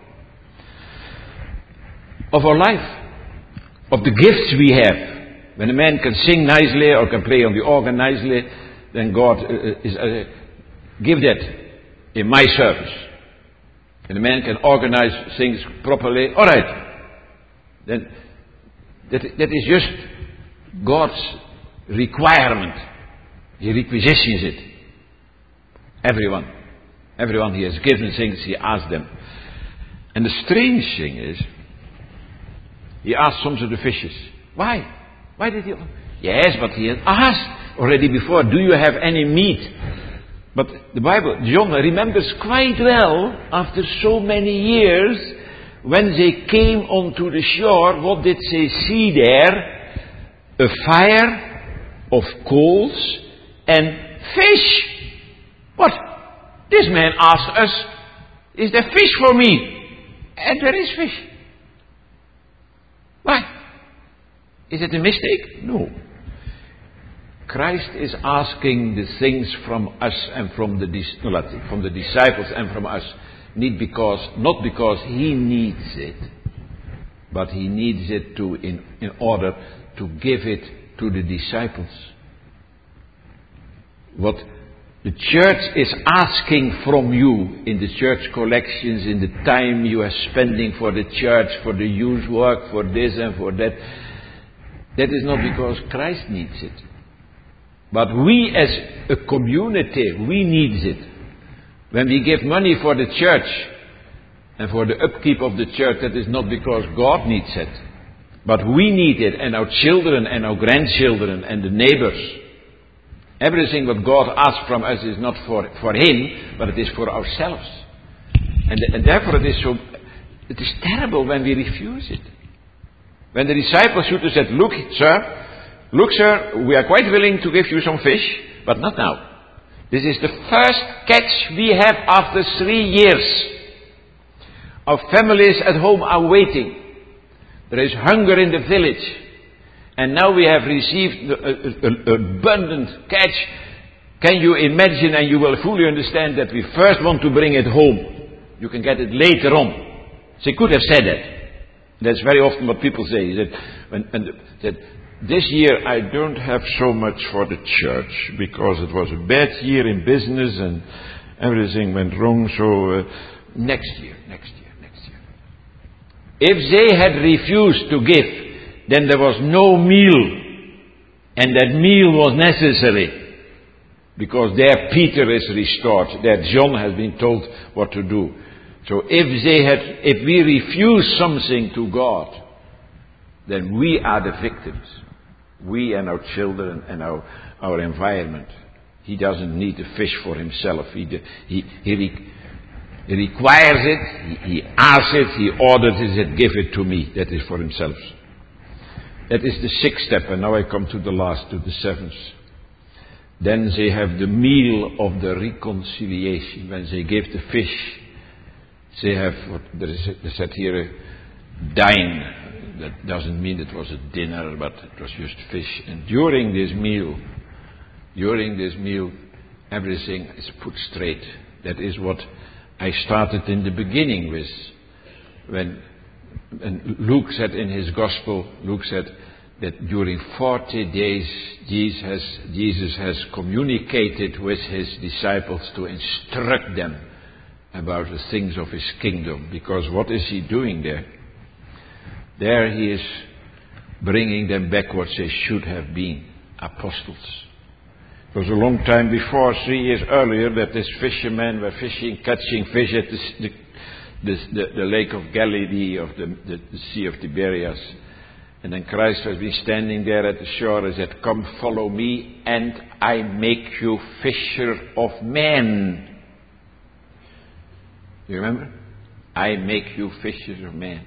Of our life, of the gifts we have. When a man can sing nicely or can play on the organ nicely, then God uh, is, uh, give that in my service. And a man can organize things properly, all right. Then that, that is just God's requirement. He requisitions it. Everyone. Everyone He has given things, He asks them. And the strange thing is, He asked some of the fishes. Why? Why did He? Yes, but He had asked already before, do you have any meat? But the Bible, John remembers quite well, after so many years, when they came onto the shore, what did they see there? A fire of coals and fish. What? This man asked us, is there fish for me? And there is fish. Why? Is it a mistake? No. Christ is asking the things from us and from the, from the disciples and from us, not because, not because He needs it, but He needs it to in, in order to give it to the disciples. What The church is asking from you in the church collections, in the time you are spending for the church, for the youth work, for this and for that. That is not because Christ needs it. But we as a community, we need it. When we give money for the church and for the upkeep of the church, that is not because God needs it. But we need it, and our children and our grandchildren and the neighbors. Everything what God asks from us is not for, for Him, but it is for ourselves. And, and therefore it is so, it is terrible when we refuse it. When the disciples should have said, look, sir, look, sir, we are quite willing to give you some fish, but not now. This is the first catch we have after three years. Our families at home are waiting. There is hunger in the village. And now we have received an abundant catch. Can you imagine, and you will fully understand, that we first want to bring it home. You can get it later on. They could have said that. That's very often what people say. That, when, and, that this year I don't have so much for the church because it was a bad year in business and everything went wrong. So uh, next year, next year, next year. If they had refused to give, then there was no meal, and that meal was necessary, because there Peter is restored, there John has been told what to do. So if they had, if we refuse something to God, then we are the victims. We and our children and our, our environment. He doesn't need the fish for himself. He, he, he, he requires it, he, he asks it, he orders it, give it to me. That is for himself. That is the sixth step, and now I come to the last, to the seventh. Then they have the meal of the reconciliation. When they give the fish, they have, what there is, they said here, a dine. That doesn't mean it was a dinner, but it was just fish. And during this meal, during this meal, everything is put straight. That is what I started in the beginning with, when And Luke said in his gospel, Luke said that during forty days Jesus has, Jesus has communicated with his disciples to instruct them about the things of his kingdom. Because what is he doing there? There he is bringing them back what they should have been, apostles. It was a long time before, three years earlier, that these fishermen were fishing, catching fish at the, the The, the, the lake of Galilee, of the, the, the Sea of Tiberias. And then Christ has been standing there at the shore and said, come follow me and I make you fisher of men. You remember? I make you fishers of men.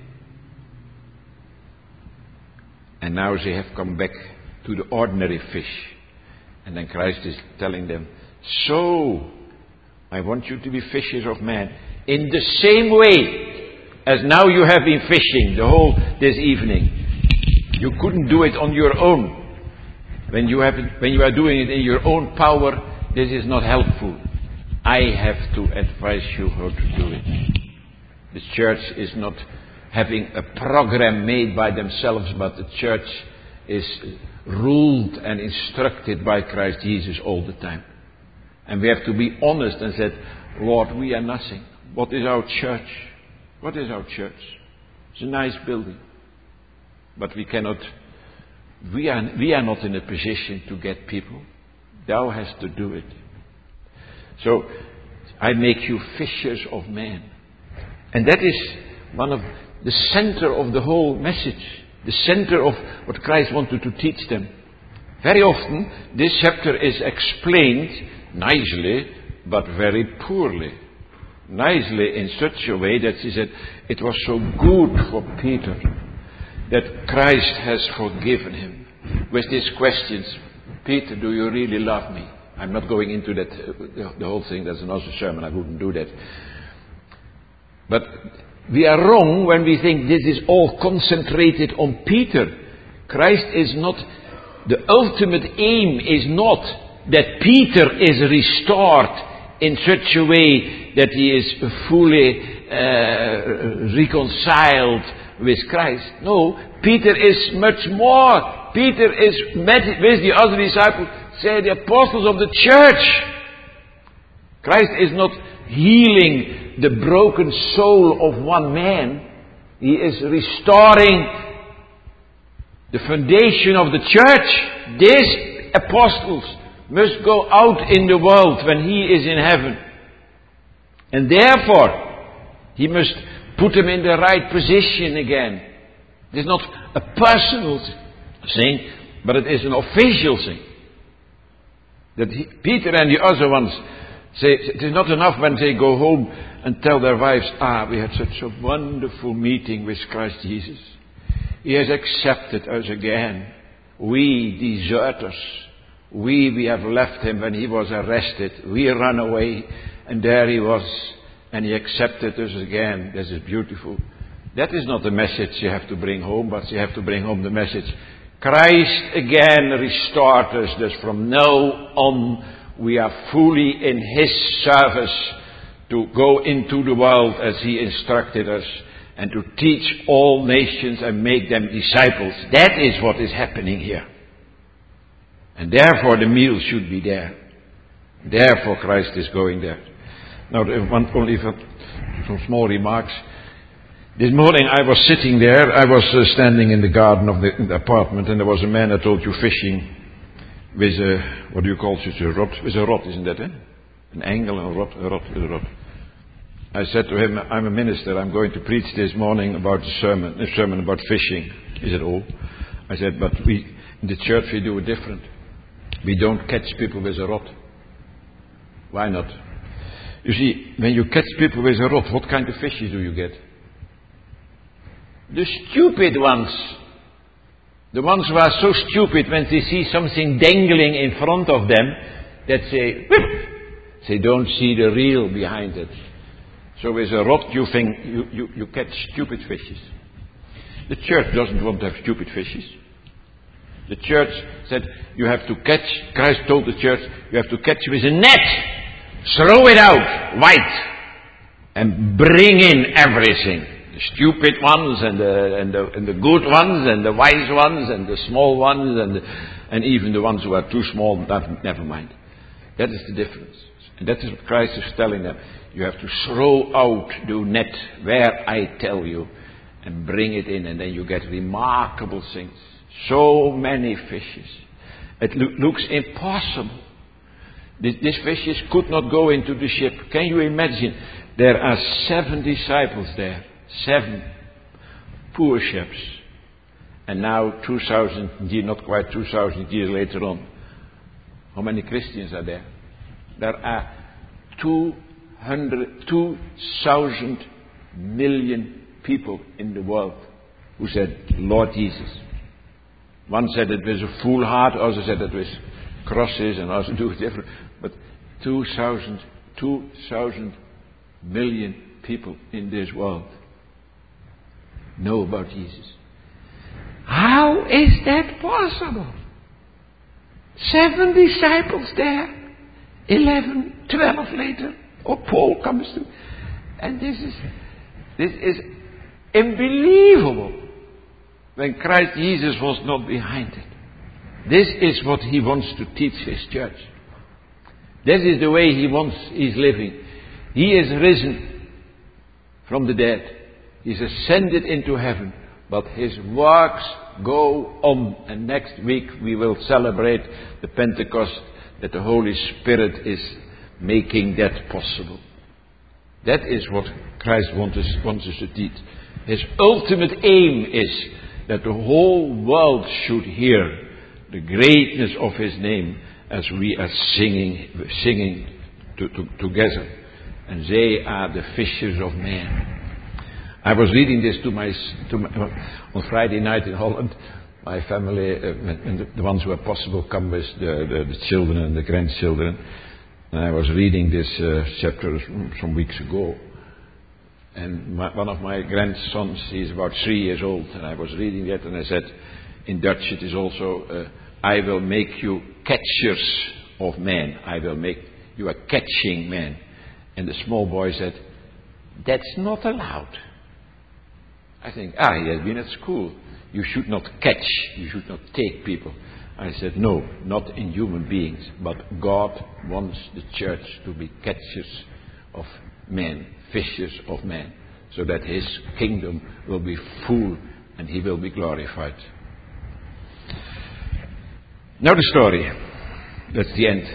And now they have come back to the ordinary fish. And then Christ is telling them, so I want you to be fishers of men. In the same way as now you have been fishing the whole this evening. You couldn't do it on your own. When you have when you are doing it in your own power, this is not helpful. I have to advise you how to do it. The church is not having a program made by themselves, but the church is ruled and instructed by Christ Jesus all the time. And we have to be honest and say, Lord, we are nothing. What is our church? What is our church? It's a nice building. But we cannot, we are, we are not in a position to get people. Thou hast to do it. So, I make you fishers of men. And that is one of the center of the whole message. The center of what Christ wanted to teach them. Very often, this chapter is explained nicely, but very poorly. Nicely in such a way that he said it was so good for Peter that Christ has forgiven him with these questions. Peter, do you really love me? I'm not going into that, uh, the whole thing. That's another sermon. I wouldn't do that. But we are wrong when we think this is all concentrated on Peter. Christ is not, the ultimate aim is not that Peter is restored in such a way that he is fully uh, reconciled with Christ. No, Peter is much more. Peter is met with the other disciples, say the apostles of the church. Christ is not healing the broken soul of one man. He is restoring the foundation of the church. These apostles must go out in the world when he is in heaven. And therefore, he must put them in the right position again. It is not a personal thing, but it is an official thing. That he, Peter and the other ones say, it is not enough when they go home and tell their wives, ah, we had such a wonderful meeting with Christ Jesus. He has accepted us again. We deserters, we, we have left him when he was arrested. We ran away and there he was and he accepted us again. This is beautiful. That is not the message you have to bring home, but you have to bring home the message. Christ again restored us. Thus from now on we are fully in his service to go into the world as he instructed us and to teach all nations and make them disciples. That is what is happening here. And therefore the meal should be there. Therefore Christ is going there. Now one, only some small remarks. This morning I was sitting there, I was uh, standing in the garden of the, in the apartment, and there was a man I told you fishing with a, what do you call it, a rod? With a rod, isn't that it? An angle and a rod, a rod with a rod. I said to him, I'm a minister, I'm going to preach this morning about a sermon, a sermon about fishing. Is it all? I said, but we, in the church we do it different. We don't catch people with a rod. Why not? You see, when you catch people with a rod, what kind of fishes do you get? The stupid ones. The ones who are so stupid when they see something dangling in front of them that they, they don't see the reel behind it. So with a rod you think you, you, you catch stupid fishes. The church doesn't want to have stupid fishes. The church said you have to catch, Christ told the church, you have to catch with a net. Throw it out wide and bring in everything. The stupid ones and the, and the and the good ones and the wise ones and the small ones and the, and even the ones who are too small, that, never mind. That is the difference. And that is what Christ is telling them. You have to throw out the net where I tell you and bring it in, and then you get remarkable things. So many fishes. It lo- looks impossible. This, these fishes could not go into the ship. Can you imagine? There are seven disciples there. Seven poor ships. And now two thousand, not quite two thousand years later on. How many Christians are there? There are two hundred, two thousand million people in the world who said, Lord Jesus. One said it with a full heart, others said it with crosses, and others do it different. But two thousand, two thousand million people in this world know about Jesus. How is that possible? Seven disciples there, eleven, twelve later, or Paul comes to, and this is this is unbelievable. When Christ Jesus was not behind it. This is what he wants to teach his church. This is the way he wants his living. He is risen from the dead. He's ascended into heaven, but his works go on. And next week we will celebrate the Pentecost, that the Holy Spirit is making that possible. That is what Christ wants us, wants us to teach. His ultimate aim is that the whole world should hear the greatness of his name as we are singing, singing to, to, together. And they are the fishers of men. I was reading this to my, to my on Friday night in Holland. My family, uh, and the, the ones who are possible, come with the, the, the children and the grandchildren. And I was reading this uh, chapter some weeks ago. And my, one of my grandsons, he's about three years old, and I was reading that, and I said, in Dutch it is also, uh, I will make you catchers of men. I will make you a catching man. And the small boy said, that's not allowed. I think, ah, he has been at school. you should not catch, you should not take people. I said, no, not in human beings, but God wants the church to be catchers of men, fishers of men, so that His kingdom will be full and He will be glorified. Now the story. That's the end.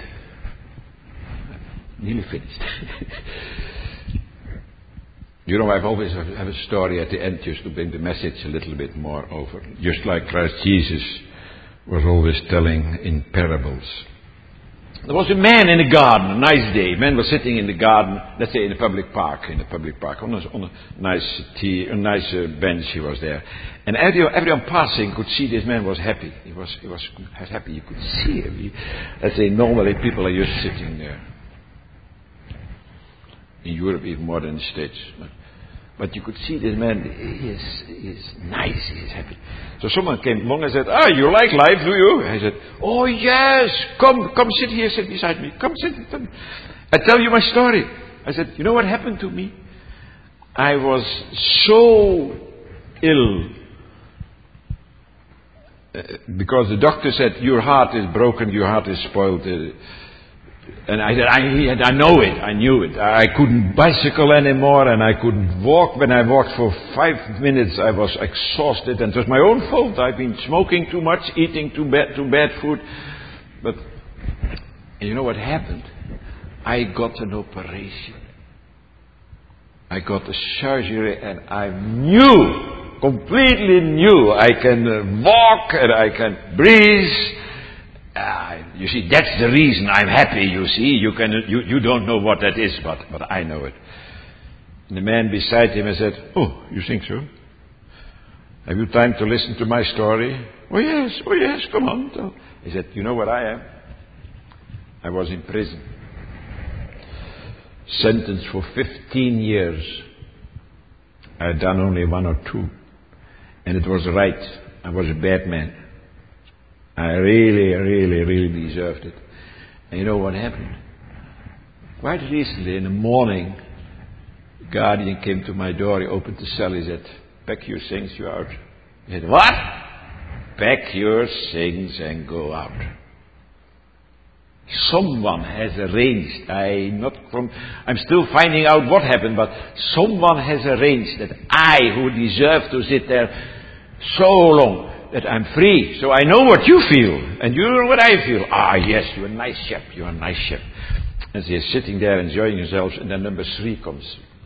Nearly finished. You know, I've always have a story at the end just to bring the message a little bit more over. Just like Christ Jesus was always telling in parables. There was a man in the garden, a nice day. A man was sitting in the garden, let's say in a public park, in a public park, on a, on a nice tea, a nice uh, bench. He was there, and everyone, everyone passing could see this man was happy. He was, he was happy. You could see him. He, let's say normally people are just sitting there. In Europe, even more than in the States. But, but you could see this man, he is, he is nice, he is happy. So someone came along and said, ah, you like life, do you? I said, oh yes, come, come sit here, sit beside me. Come sit, come. I tell you my story. I said, you know what happened to me? I was so ill. Uh, because the doctor said, your heart is broken, your heart is spoiled. Uh, And I said, I, I know it, I knew it. I couldn't bicycle anymore and I couldn't walk. When I walked for five minutes, I was exhausted, and it was my own fault. I've been smoking too much, eating too bad, too bad food. But you know what happened? I got an operation. I got a surgery and I knew, completely knew, I can uh, walk and I can breathe. Uh, you see, that's the reason I'm happy, you see. You can, you, you don't know what that is, but, but I know it. And the man beside him, I said, oh, you think so? Have you time to listen to my story? Oh yes, oh yes, come on. Tell. He said, you know what I am? I was in prison. Sentenced for fifteen years. I had done only one or two. And it was right. I was a bad man. I really, really, really deserved it. And you know what happened? Quite recently, in the morning, the guardian came to my door. He opened the cell. He said, pack your things, you're out. He said, what? Pack your things and go out. Someone has arranged, I not from, I'm still finding out what happened, but someone has arranged that I, who deserve to sit there so long, that I'm free, so I know what you feel, and you know what I feel. Ah, yes, you're a nice chap, you're a nice chap. And they're sitting there enjoying themselves, and then number three comes.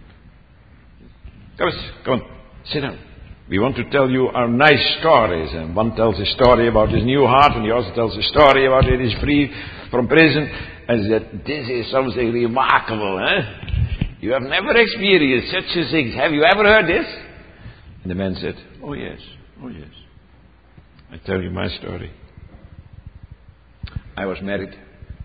Come on, come on, sit down. We want to tell you our nice stories, and one tells a story about his new heart, and the other tells a story about it is free from prison, and that this is something remarkable, eh? You have never experienced such a thing. Have you ever heard this? And the man said, oh yes, oh yes. I tell you my story. I was married.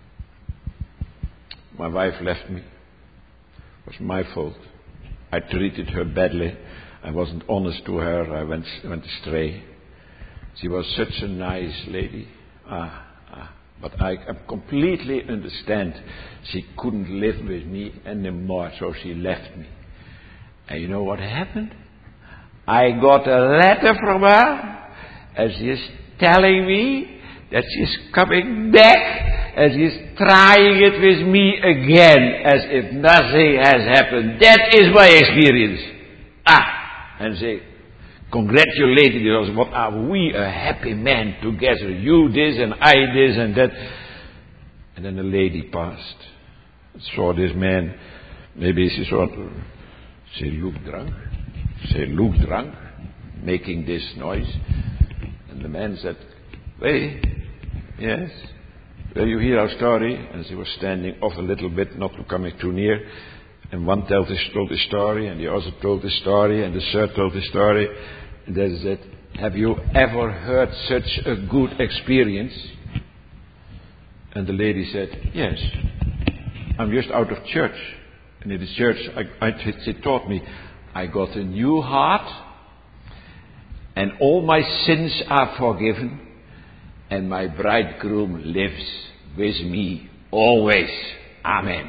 My wife left me. It was my fault. I treated her badly. I wasn't honest to her. I went, went astray. She was such a nice lady. Ah, ah. But I, I completely understand. She couldn't live with me anymore, so she left me. And you know what happened? I got a letter from her. And she is telling me that she's coming back and she's trying it with me again as if nothing has happened. That is my experience. Ah, and they congratulated us. What are we a happy man together? You this and I this and that. And then the lady passed. Saw this man. Maybe she thought, she looked drunk. She looked drunk, making this noise. And the man said, hey, yes, will you hear our story? And she was standing off a little bit, not to coming too near. And one told the, told the story, and the other told the story, and the third told the story. And they said, have you ever heard such a good experience? And the lady said, yes, I'm just out of church. And in the church, I, I, she taught me, I got a new heart, and all my sins are forgiven, and my bridegroom lives with me always. Amen.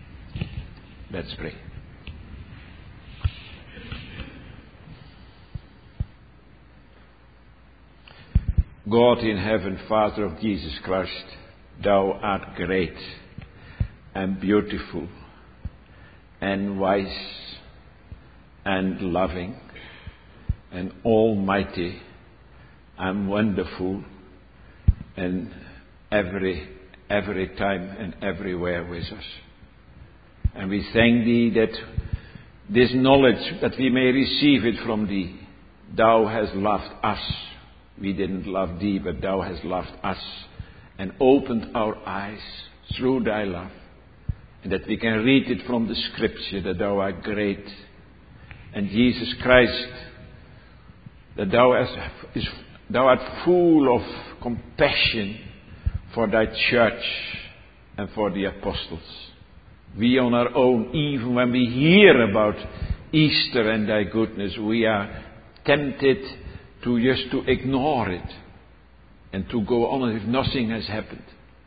Let's pray. God in heaven, Father of Jesus Christ, thou art great and beautiful and wise and loving and almighty and wonderful and every, every time and everywhere with us. And we thank Thee that this knowledge, that we may receive it from Thee. Thou hast loved us. We didn't love Thee, but Thou hast loved us and opened our eyes through Thy love. And that we can read it from the Scripture, that Thou art great. And Jesus Christ, that Thou, hast, is, thou art full of compassion for Thy church and for the apostles. We on our own, even when we hear about Easter and Thy goodness, we are tempted to just to ignore it and to go on as if nothing has happened.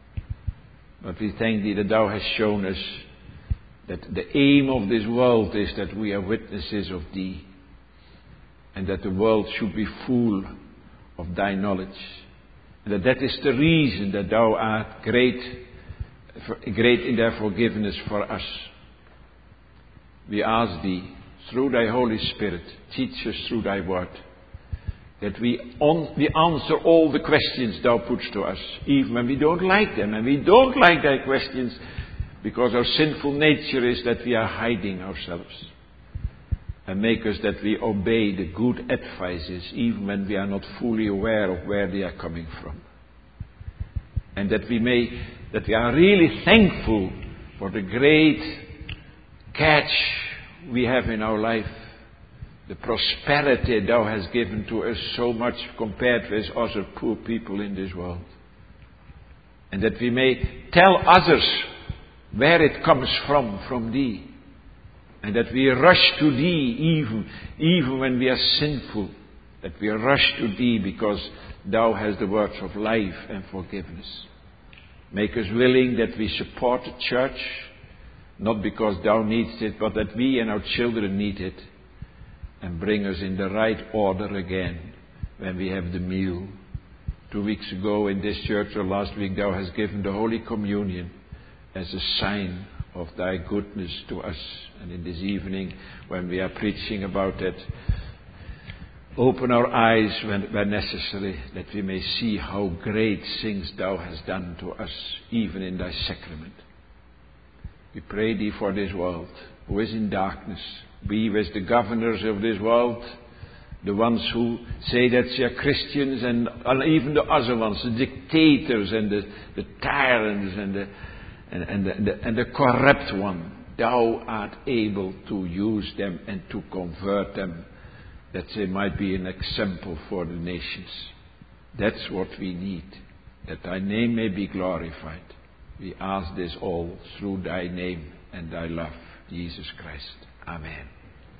But we thank Thee that Thou hast shown us that the aim of this world is that we are witnesses of Thee, and that the world should be full of Thy knowledge, and that that is the reason that Thou art great, great in Thy forgiveness for us. We ask Thee, through Thy Holy Spirit, teach us through Thy word, that we, on, we answer all the questions Thou putst to us, even when we don't like them. And we don't like Thy questions because our sinful nature is that we are hiding ourselves. And make us that we obey the good advices, even when we are not fully aware of where they are coming from. And that we may, that we are really thankful for the great catch we have in our life. The prosperity Thou hast given to us so much compared with other poor people in this world. And that we may tell others where it comes from, from Thee. And that we rush to Thee even, even when we are sinful. That we rush to Thee because Thou hast the words of life and forgiveness. Make us willing that we support the church, not because Thou needst it, but that we and our children need it. And bring us in the right order again when we have the meal. Two weeks ago in this church, or last week, Thou hast given the Holy Communion as a sign of Thy goodness to us. And in this evening, when we are preaching about that, open our eyes when, when necessary, that we may see how great things Thou hast done to us, even in Thy sacrament. We pray Thee for this world, who is in darkness. Be with the governors of this world, the ones who say that they are Christians, and, and even the other ones, the dictators and the, the tyrants and the, and, and, the, and, the, and the corrupt one. Thou art able to use them and to convert them, that they might be an example for the nations. That's what we need, that Thy name may be glorified. We ask this all through Thy name and Thy love, Jesus Christ. Amen.